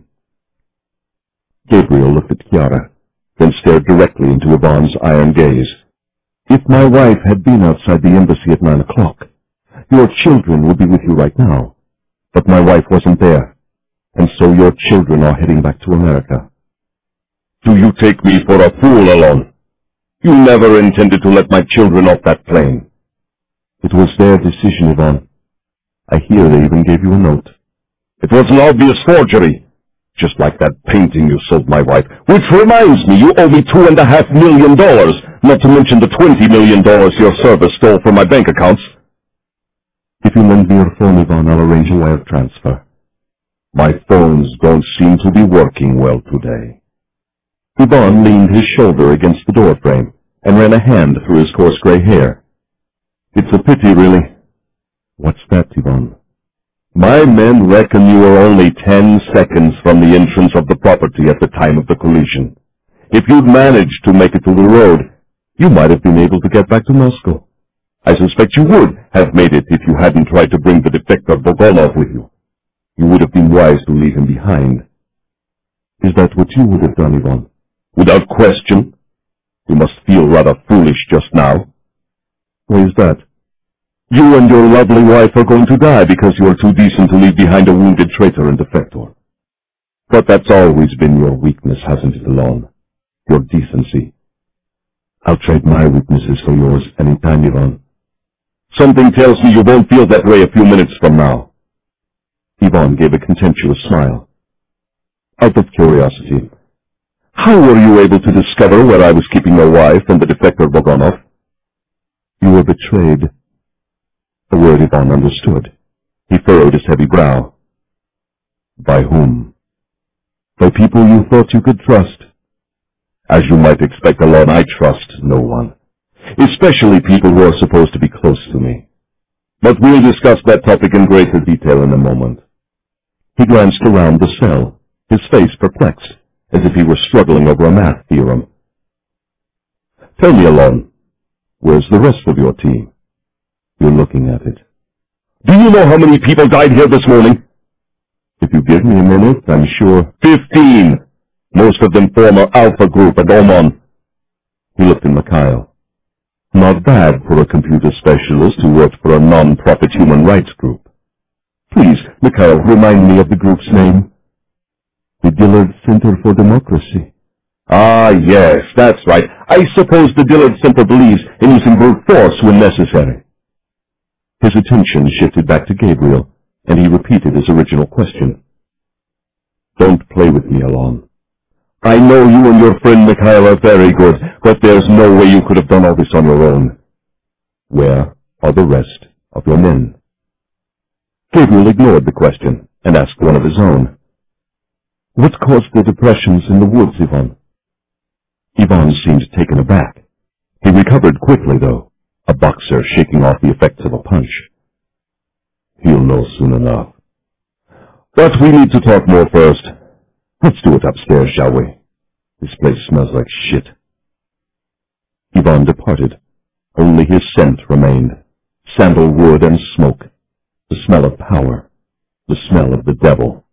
Gabriel looked at Chiara, then stared directly into Ivan's iron gaze. "If my wife had been outside the embassy at 9 o'clock, your children would be with you right now. But my wife wasn't there, and so your children are heading back to America." "Do you take me for a fool, Alon? You never intended to let my children off that plane." "It was their decision, Ivan. I hear they even gave you a note." "It was an obvious forgery, just like that painting you sold my wife. Which reminds me, you owe me $2.5 million, not to mention the $20 million your service stole from my bank accounts." "If you lend me your phone, Ivan, I'll arrange a wire transfer." "My phones don't seem to be working well today." Ivan leaned his shoulder against the doorframe and ran a hand through his coarse gray hair. "It's a pity, really." "What's that, Ivan?" "My men reckon you were only 10 seconds from the entrance of the property at the time of the collision. If you'd managed to make it to the road, you might have been able to get back to Moscow. I suspect you would have made it if you hadn't tried to bring the defector Bogolov with you. You would have been wise to leave him behind." "Is that what you would have done, Ivan?" "Without question. You must feel rather foolish just now." "Why is that?" "You and your lovely wife are going to die because you are too decent to leave behind a wounded traitor and defector. But that's always been your weakness, hasn't it, Alon? Your decency." "I'll trade my weaknesses for yours any time, Ivan." "Something tells me you won't feel that way a few minutes from now." Ivan gave a contemptuous smile. "Out of curiosity, how were you able to discover where I was keeping your wife and the defector Bogdanov?" "You were betrayed." A word Ivan understood. He furrowed his heavy brow. "By whom?" "By people you thought you could trust." "As you might expect, Alon, I trust no one, especially people who are supposed to be close to me. But we'll discuss that topic in greater detail in a moment." He glanced around the cell, his face perplexed, as if he were struggling over a math theorem. "Tell me, Alon, where's the rest of your team?" "You're looking at it." "Do you know how many people died here this morning?" "If you give me a minute, I'm sure." 15! Most of them former Alpha Group and Oman." He looked at Mikhail. "Not bad for a computer specialist who worked for a non-profit human rights group. Please, Mikhail, remind me of the group's name." "The Dillard Center for Democracy." "Ah, yes, that's right. I suppose the Dillard Center believes in using brute force when necessary." His attention shifted back to Gabriel, and he repeated his original question. "Don't play with me, Alon. I know you and your friend Mikhail are very good, but there's no way you could have done all this on your own. Where are the rest of your men?" Gabriel ignored the question and asked one of his own. "What caused the depressions in the woods, Ivan?" Ivan seemed taken aback. He recovered quickly, though, a boxer shaking off the effects of a punch. "He'll know soon enough. But we need to talk more first. Let's do it upstairs, shall we? This place smells like shit." Ivan departed. Only his scent remained. Sandalwood and smoke. The smell of power. The smell of the devil.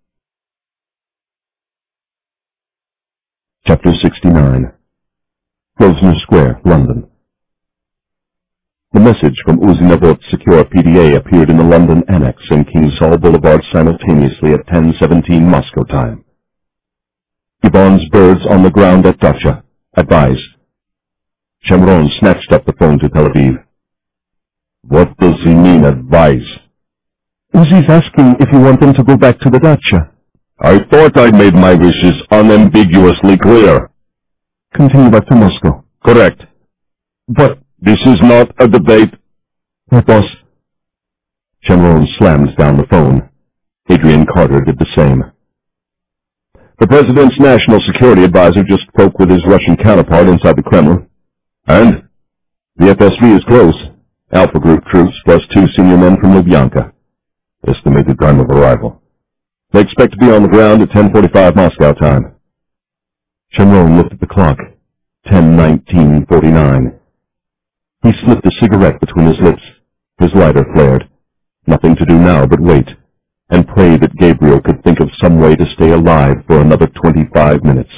Chapter 69. Grosvenor Square, London. The message from Uzinavot's secure PDA appeared in the London Annex and King Saul Boulevard simultaneously at 10:17 Moscow time. Ivan's birds on the ground at Dacha. Advise. Shemron snatched up the phone to Tel Aviv. What does he mean, advise? Uzi's asking if you want them to go back to the dacha. I thought I made my wishes unambiguously clear. Continue back to Moscow. Correct. But this is not a debate. What, boss? Shemron slammed down the phone. Adrian Carter did the same. The President's National Security Advisor just spoke with his Russian counterpart inside the Kremlin. And? The FSB is close. Alpha Group troops plus 2 senior men from Lubyanka. Estimated time of arrival. They expect to be on the ground at 10:45 Moscow time. Shemron looked at the clock. 10:19:49. He slipped a cigarette between his lips. His lighter flared. Nothing to do now but wait, and pray that Gabriel could think of some way to stay alive for another 25 minutes.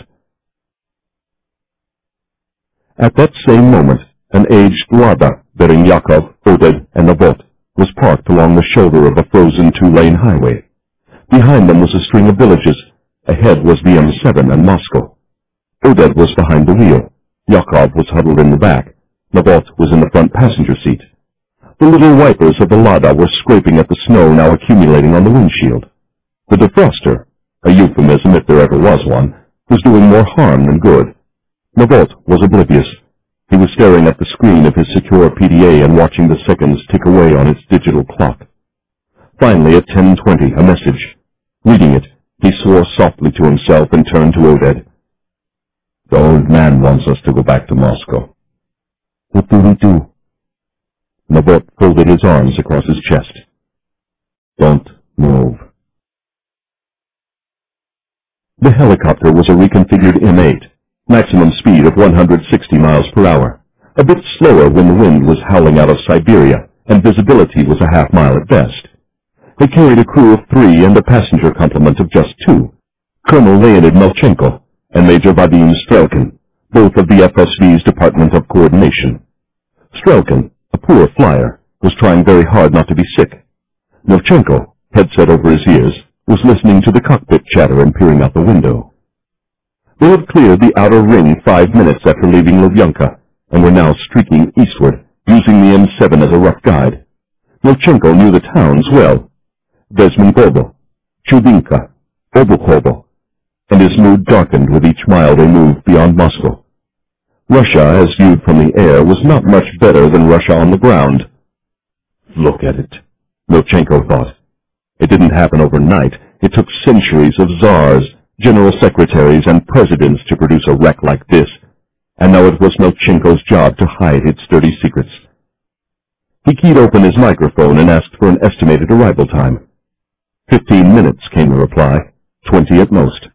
At that same moment, an aged Lada bearing Yakov, Oded, and Navot was parked along the shoulder of a frozen 2-lane highway. Behind them was a string of villages. Ahead was the M7 and Moscow. Oded was behind the wheel. Yakov was huddled in the back. Navot was in the front passenger seat. The little wipers of the Lada were scraping at the snow now accumulating on the windshield. The defroster, a euphemism if there ever was one, was doing more harm than good. Navot was oblivious. He was staring at the screen of his secure PDA and watching the seconds tick away on its digital clock. Finally, at 10:20, a message. Reading it, he swore softly to himself and turned to Oded. The old man wants us to go back to Moscow. What do we do? Navot folded his arms across his chest. Don't move. The helicopter was a reconfigured M8, maximum speed of 160 miles per hour, a bit slower when the wind was howling out of Siberia and visibility was a half-mile at best. It carried a crew of 3 and a passenger complement of just 2, Colonel Leonid Melchenko and Major Vadim Strelkin, both of the FSB's Department of Coordination. Strelkin, a poor flyer, was trying very hard not to be sick. Melchenko, headset over his ears, was listening to the cockpit chatter and peering out the window. They had cleared the outer ring 5 minutes after leaving Lubyanka, and were now streaking eastward, using the M7 as a rough guide. Melchenko knew the towns well. Vesmenkovo, Chudinka, Obukhovo, and his mood darkened with each mile they moved beyond Moscow. Russia, as viewed from the air, was not much better than Russia on the ground. Look at it, Melchenko thought. It didn't happen overnight. It took centuries of czars, general secretaries, and presidents to produce a wreck like this, and now it was Melchenko's job to hide its dirty secrets. He keyed open his microphone and asked for an estimated arrival time. 15 minutes, came the reply. 20 at most.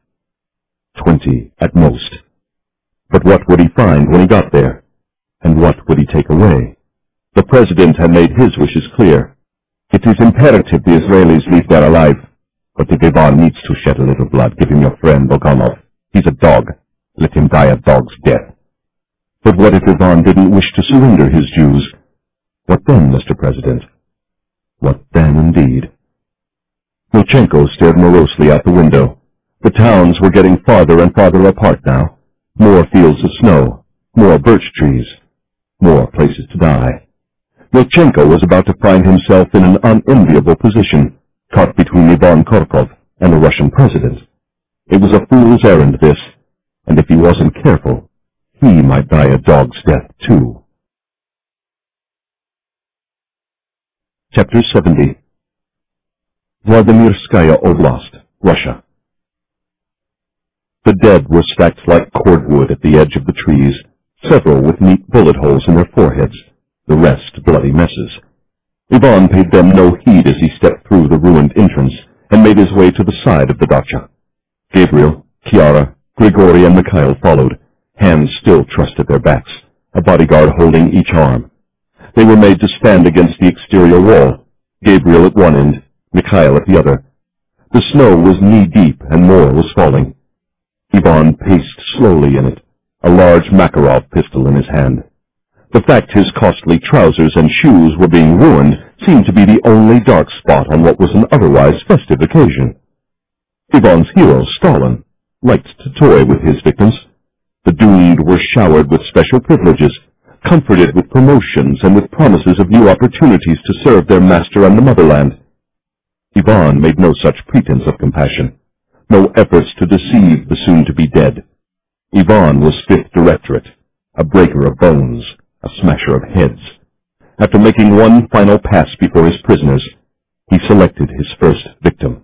20 at most. But what would he find when he got there? And what would he take away? The president had made his wishes clear. It is imperative the Israelis leave there alive. But if Ivan needs to shed a little blood, give him your friend Bogdanov. He's a dog. Let him die a dog's death. But what if Ivan didn't wish to surrender his Jews? What then, Mr. President? What then, indeed? Melchenko stared morosely out the window. The towns were getting farther and farther apart now. More fields of snow, more birch trees, more places to die. Melchenko was about to find himself in an unenviable position, caught between Ivan Korkov and the Russian president. It was a fool's errand, this, and if he wasn't careful, he might die a dog's death, too. Chapter 70. Vladimirskaya Oblast, Russia. The dead were stacked like cordwood at the edge of the trees, several with neat bullet holes in their foreheads, the rest bloody messes. Ivan paid them no heed as he stepped through the ruined entrance and made his way to the side of the dacha. Gabriel, Chiara, Grigory, and Mikhail followed, hands still trussed at their backs, a bodyguard holding each arm. They were made to stand against the exterior wall, Gabriel at one end, Mikhail at the other. The snow was knee-deep and more was falling. Ivan paced slowly in it, a large Makarov pistol in his hand. The fact his costly trousers and shoes were being ruined seemed to be the only dark spot on what was an otherwise festive occasion. Ivan's hero, Stalin, liked to toy with his victims. The doomed were showered with special privileges, comforted with promotions and with promises of new opportunities to serve their master and the motherland. Ivan made no such pretense of compassion, no efforts to deceive the soon-to-be dead. Ivan was Fifth Directorate, a breaker of bones, a smasher of heads. After making one final pass before his prisoners, he selected his first victim.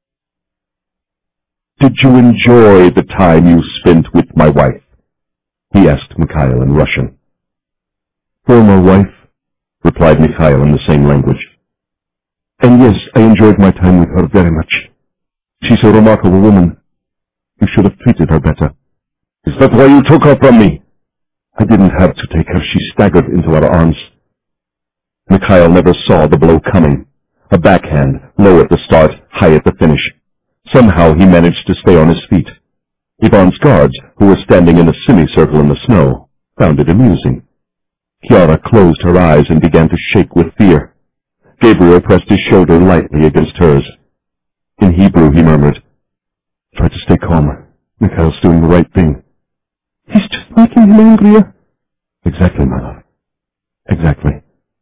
"Did you enjoy the time you spent with my wife?" he asked Mikhail in Russian. "Former wife," replied Mikhail in the same language. "And yes, I enjoyed my time with her very much. She's a remarkable woman. You should have treated her better." "Is that why you took her from me?" "I didn't have to take her. She staggered into our arms." Mikhail never saw the blow coming. A backhand, low at the start, high at the finish. Somehow he managed to stay on his feet. Ivan's guards, who were standing in a semicircle in the snow, found it amusing. Chiara closed her eyes and began to shake with fear. Gabriel pressed his shoulder lightly against hers. In Hebrew he murmured, "Try to stay calm. Mikhail's doing the right thing." "He's just making him angrier." "Exactly, my love. Exactly."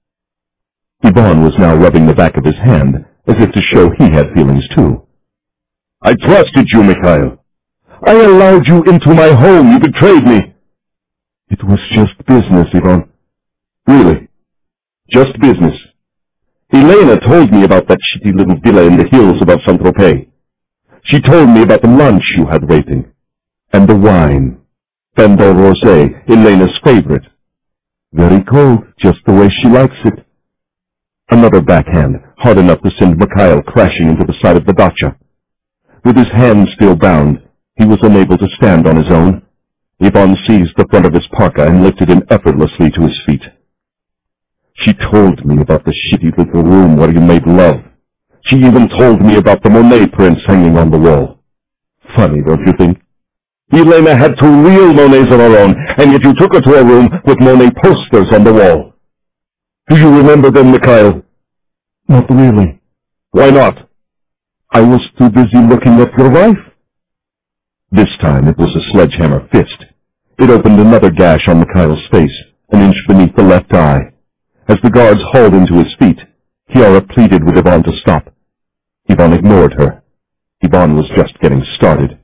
Ivan was now rubbing the back of his hand, as if to show he had feelings too. "I trusted you, Mikhail. I allowed you into my home. You betrayed me." "It was just business, Ivan." "Really? Just business? Elena told me about that shitty little villa in the hills above Saint-Tropez. She told me about the lunch you had waiting. And the wine. Bandol Rosé, Elena's favorite. Very cold, just the way she likes it." Another backhand, hard enough to send Mikhail crashing into the side of the dacha. With his hands still bound, he was unable to stand on his own. Ivan seized the front of his parka and lifted him effortlessly to his feet. "She told me about the shitty little room where you made love. She even told me about the Monet prints hanging on the wall. Funny, don't you think? Elena had two real Monets of her own, and yet you took her to a room with Monet posters on the wall. Do you remember them, Mikhail?" "Not really." "Why not?" "I was too busy looking at your wife." This time it was a sledgehammer fist. It opened another gash on Mikhail's face, an inch beneath the left eye. As the guards hauled him to his feet, Chiara pleaded with Ivan to stop. Ivan ignored her. Ivan was just getting started.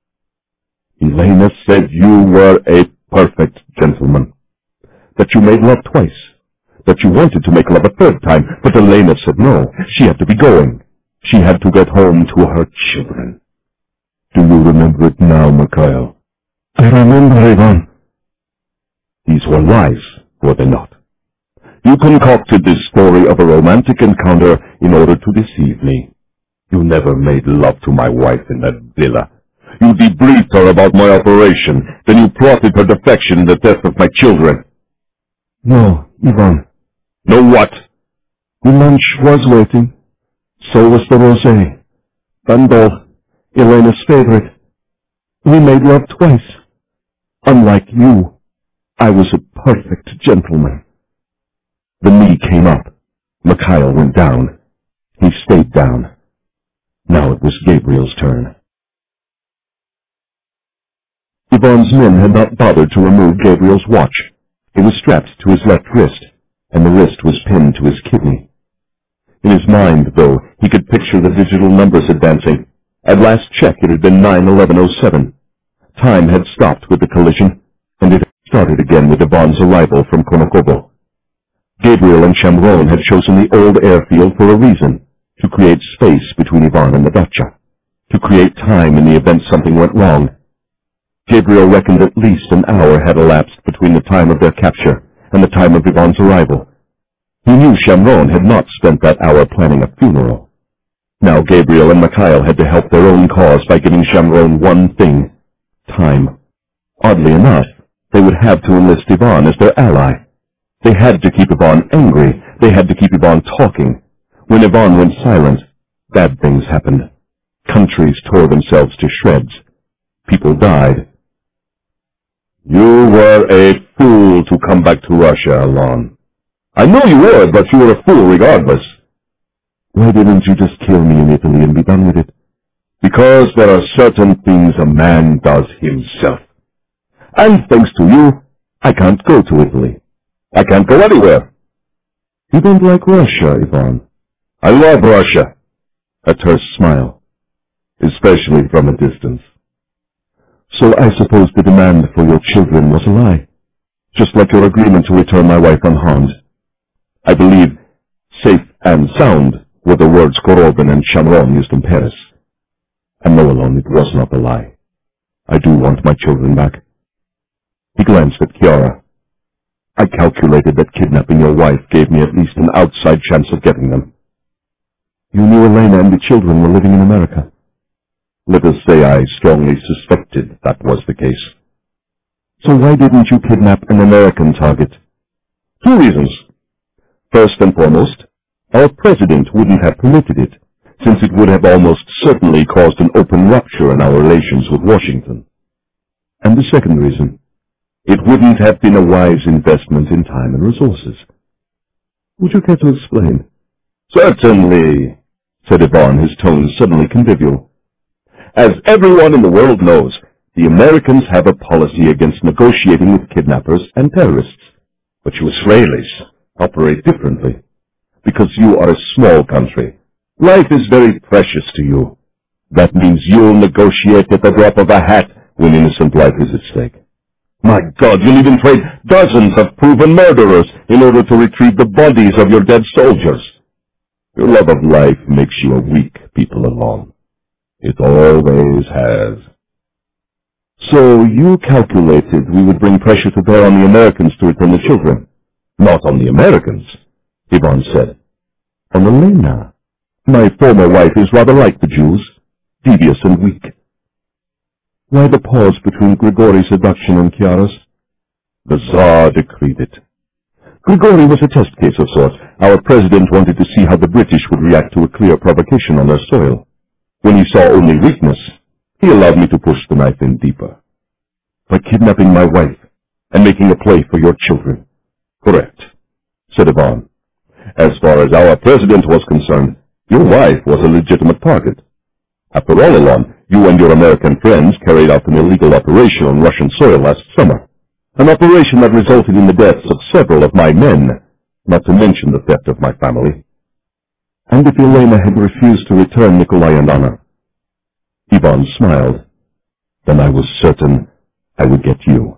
"Elena said you were a perfect gentleman. That you made love twice. That you wanted to make love a third time, but Elena said no. She had to be going. She had to get home to her children. Do you remember it now, Mikhail?" "I remember, Ivan." "These were lies, were they not? You concocted this story of a romantic encounter in order to deceive me. You never made love to my wife in that villa. You debriefed her about my operation, then you plotted her defection and the death of my children." "No, Ivan." "No what?" "The lunch was waiting. So was the rosé. Bandol, Elena's favorite. We made love twice. Unlike you, I was a perfect gentleman." The knee came up. Mikhail went down. He stayed down. Now it was Gabriel's turn. Ivan's men had not bothered to remove Gabriel's watch. It was strapped to his left wrist, and the wrist was pinned to his kidney. In his mind, though, he could picture the digital numbers advancing. At last check, it had been 9:11:07. Time had stopped with the collision, and it had started again with Ivan's arrival from Konokovo. Gabriel and Shamron had chosen the old airfield for a reason, to create space between Ivan and the dacha, to create time in the event something went wrong. Gabriel reckoned at least an hour had elapsed between the time of their capture and the time of Ivan's arrival. He knew Shamron had not spent that hour planning a funeral. Now Gabriel and Mikhail had to help their own cause by giving Shamron one thing: time. Oddly enough, they would have to enlist Ivan as their ally. They had to keep Ivan angry. They had to keep Ivan talking. When Ivan went silent, bad things happened. Countries tore themselves to shreds. People died. You were a fool to come back to Russia, Alon. I know you were, but you were a fool regardless. Why didn't you just kill me in Italy and be done with it? Because there are certain things a man does himself. And thanks to you, I can't go to Italy. I can't go anywhere. You don't like Russia, Ivan. I love Russia. A terse smile. Especially from a distance. So I suppose the demand for your children was a lie. Just like your agreement to return my wife unharmed. I believe safe and sound were the words Korobin and Shamron used in Paris. And no, Alon, it was not a lie. I do want my children back. He glanced at Chiara. I calculated that kidnapping your wife gave me at least an outside chance of getting them. You knew Elena and the children were living in America. Let us say I strongly suspected that was the case. So why didn't you kidnap an American target? 2 reasons. First and foremost, our president wouldn't have permitted it, since it would have almost certainly caused an open rupture in our relations with Washington. And the second reason? It wouldn't have been a wise investment in time and resources. Would you care to explain? Certainly, said Ivan, his tone suddenly convivial. As everyone in the world knows, the Americans have a policy against negotiating with kidnappers and terrorists. But you Israelis operate differently. Because you are a small country, life is very precious to you. That means you'll negotiate at the drop of a hat when innocent life is at stake. My God, you'll even trade dozens of proven murderers in order to retrieve the bodies of your dead soldiers. Your love of life makes you a weak people alone. It always has. So you calculated we would bring pressure to bear on the Americans to return the children? Not on the Americans, Ivan said. On Elena. My former wife is rather like the Jews, devious and weak. Why the pause between Grigori's abduction and Chiara's? The Tsar decreed it. Grigori was a test case of sorts. Our president wanted to see how the British would react to a clear provocation on their soil. When he saw only weakness, he allowed me to push the knife in deeper. By kidnapping my wife and making a play for your children. Correct, said Ivan. As far as our president was concerned, your wife was a legitimate target. After all, Alon, you and your American friends carried out an illegal operation on Russian soil last summer. An operation that resulted in the deaths of several of my men, not to mention the theft of my family. And if Elena had refused to return Nikolai and Anna? Ivan smiled. Then I was certain I would get you.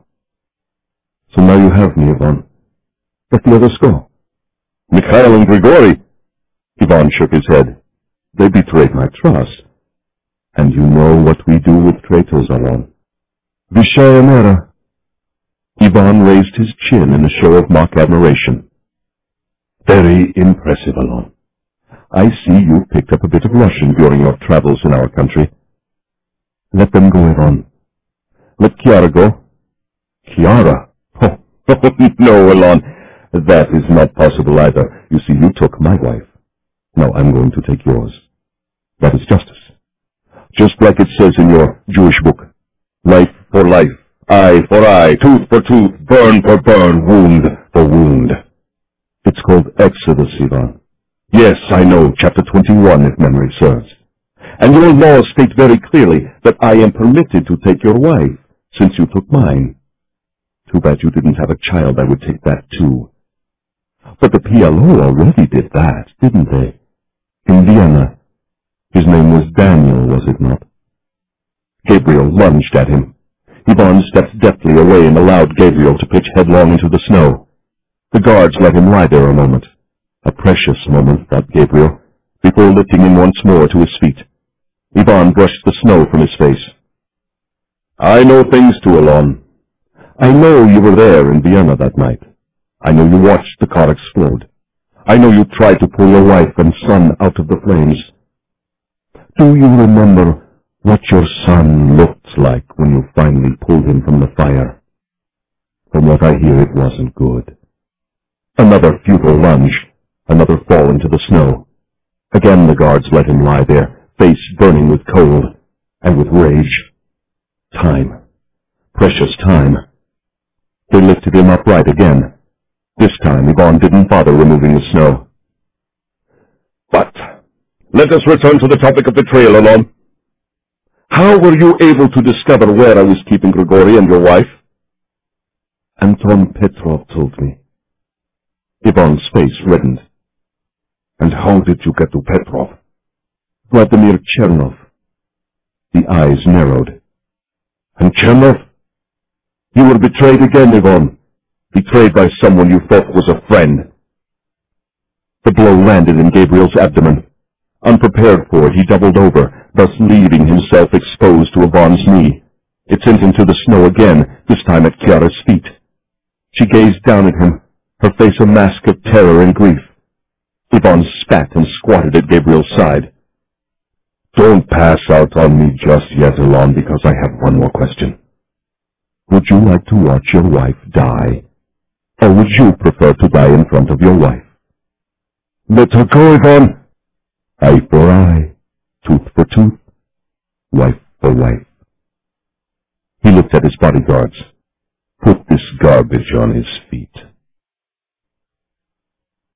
So now you have me, Ivan. Let the others go. Mikhail and Grigori. Ivan shook his head. They betrayed my trust. And you know what we do with traitors, Alon. Vishaya Mera. Ivan raised his chin in a show of mock admiration. Very impressive, Alon. I see you picked up a bit of Russian during your travels in our country. Let them go, Ivan. Let Chiara go. Chiara? Oh, no, Alon. That is not possible either. You see, you took my wife. Now I'm going to take yours. That is justice. Just like it says in your Jewish book. Life for life, eye for eye, tooth for tooth, burn for burn, wound for wound. It's called Exodus, Ivan. Yes, I know, chapter 21, if memory serves. And your laws state very clearly that I am permitted to take your wife, since you took mine. Too bad you didn't have a child. I would take that too. But the PLO already did that, didn't they? In Vienna. His name was Daniel, was it not? Gabriel lunged at him. Ivan stepped deftly away and allowed Gabriel to pitch headlong into the snow. The guards let him lie there a moment. A precious moment, thought Gabriel, before lifting him once more to his feet. Ivan brushed the snow from his face. I know things too, Alon. I know you were there in Vienna that night. I know you watched the car explode. I know you tried to pull your wife and son out of the flames. Do you remember what your son looked like when you finally pulled him from the fire? From what I hear, it wasn't good. Another futile lunge, another fall into the snow. Again the guards let him lie there, face burning with cold and with rage. Time. Precious time. They lifted him upright again. This time, Ivan didn't bother removing the snow. But let us return to the topic of the trail, Alon. How were you able to discover where I was keeping Grigory and your wife? Anton Petrov told me. Ivan's face reddened. And how did you get to Petrov? Vladimir Chernov. The eyes narrowed. And Chernov? You were betrayed again, Ivan. Betrayed by someone you thought was a friend. The blow landed in Gabriel's abdomen. Unprepared for it, he doubled over, thus leaving himself exposed to Ivan's knee. It sent him to the snow again, this time at Chiara's feet. She gazed down at him, her face a mask of terror and grief. Ivan spat and squatted at Gabriel's side. Don't pass out on me just yet, Alon, because I have one more question. Would you like to watch your wife die? Or would you prefer to die in front of your wife? Let her go, Ivan. Eye for eye, tooth for tooth, wife for wife. He looked at his bodyguards. Put this garbage on his feet.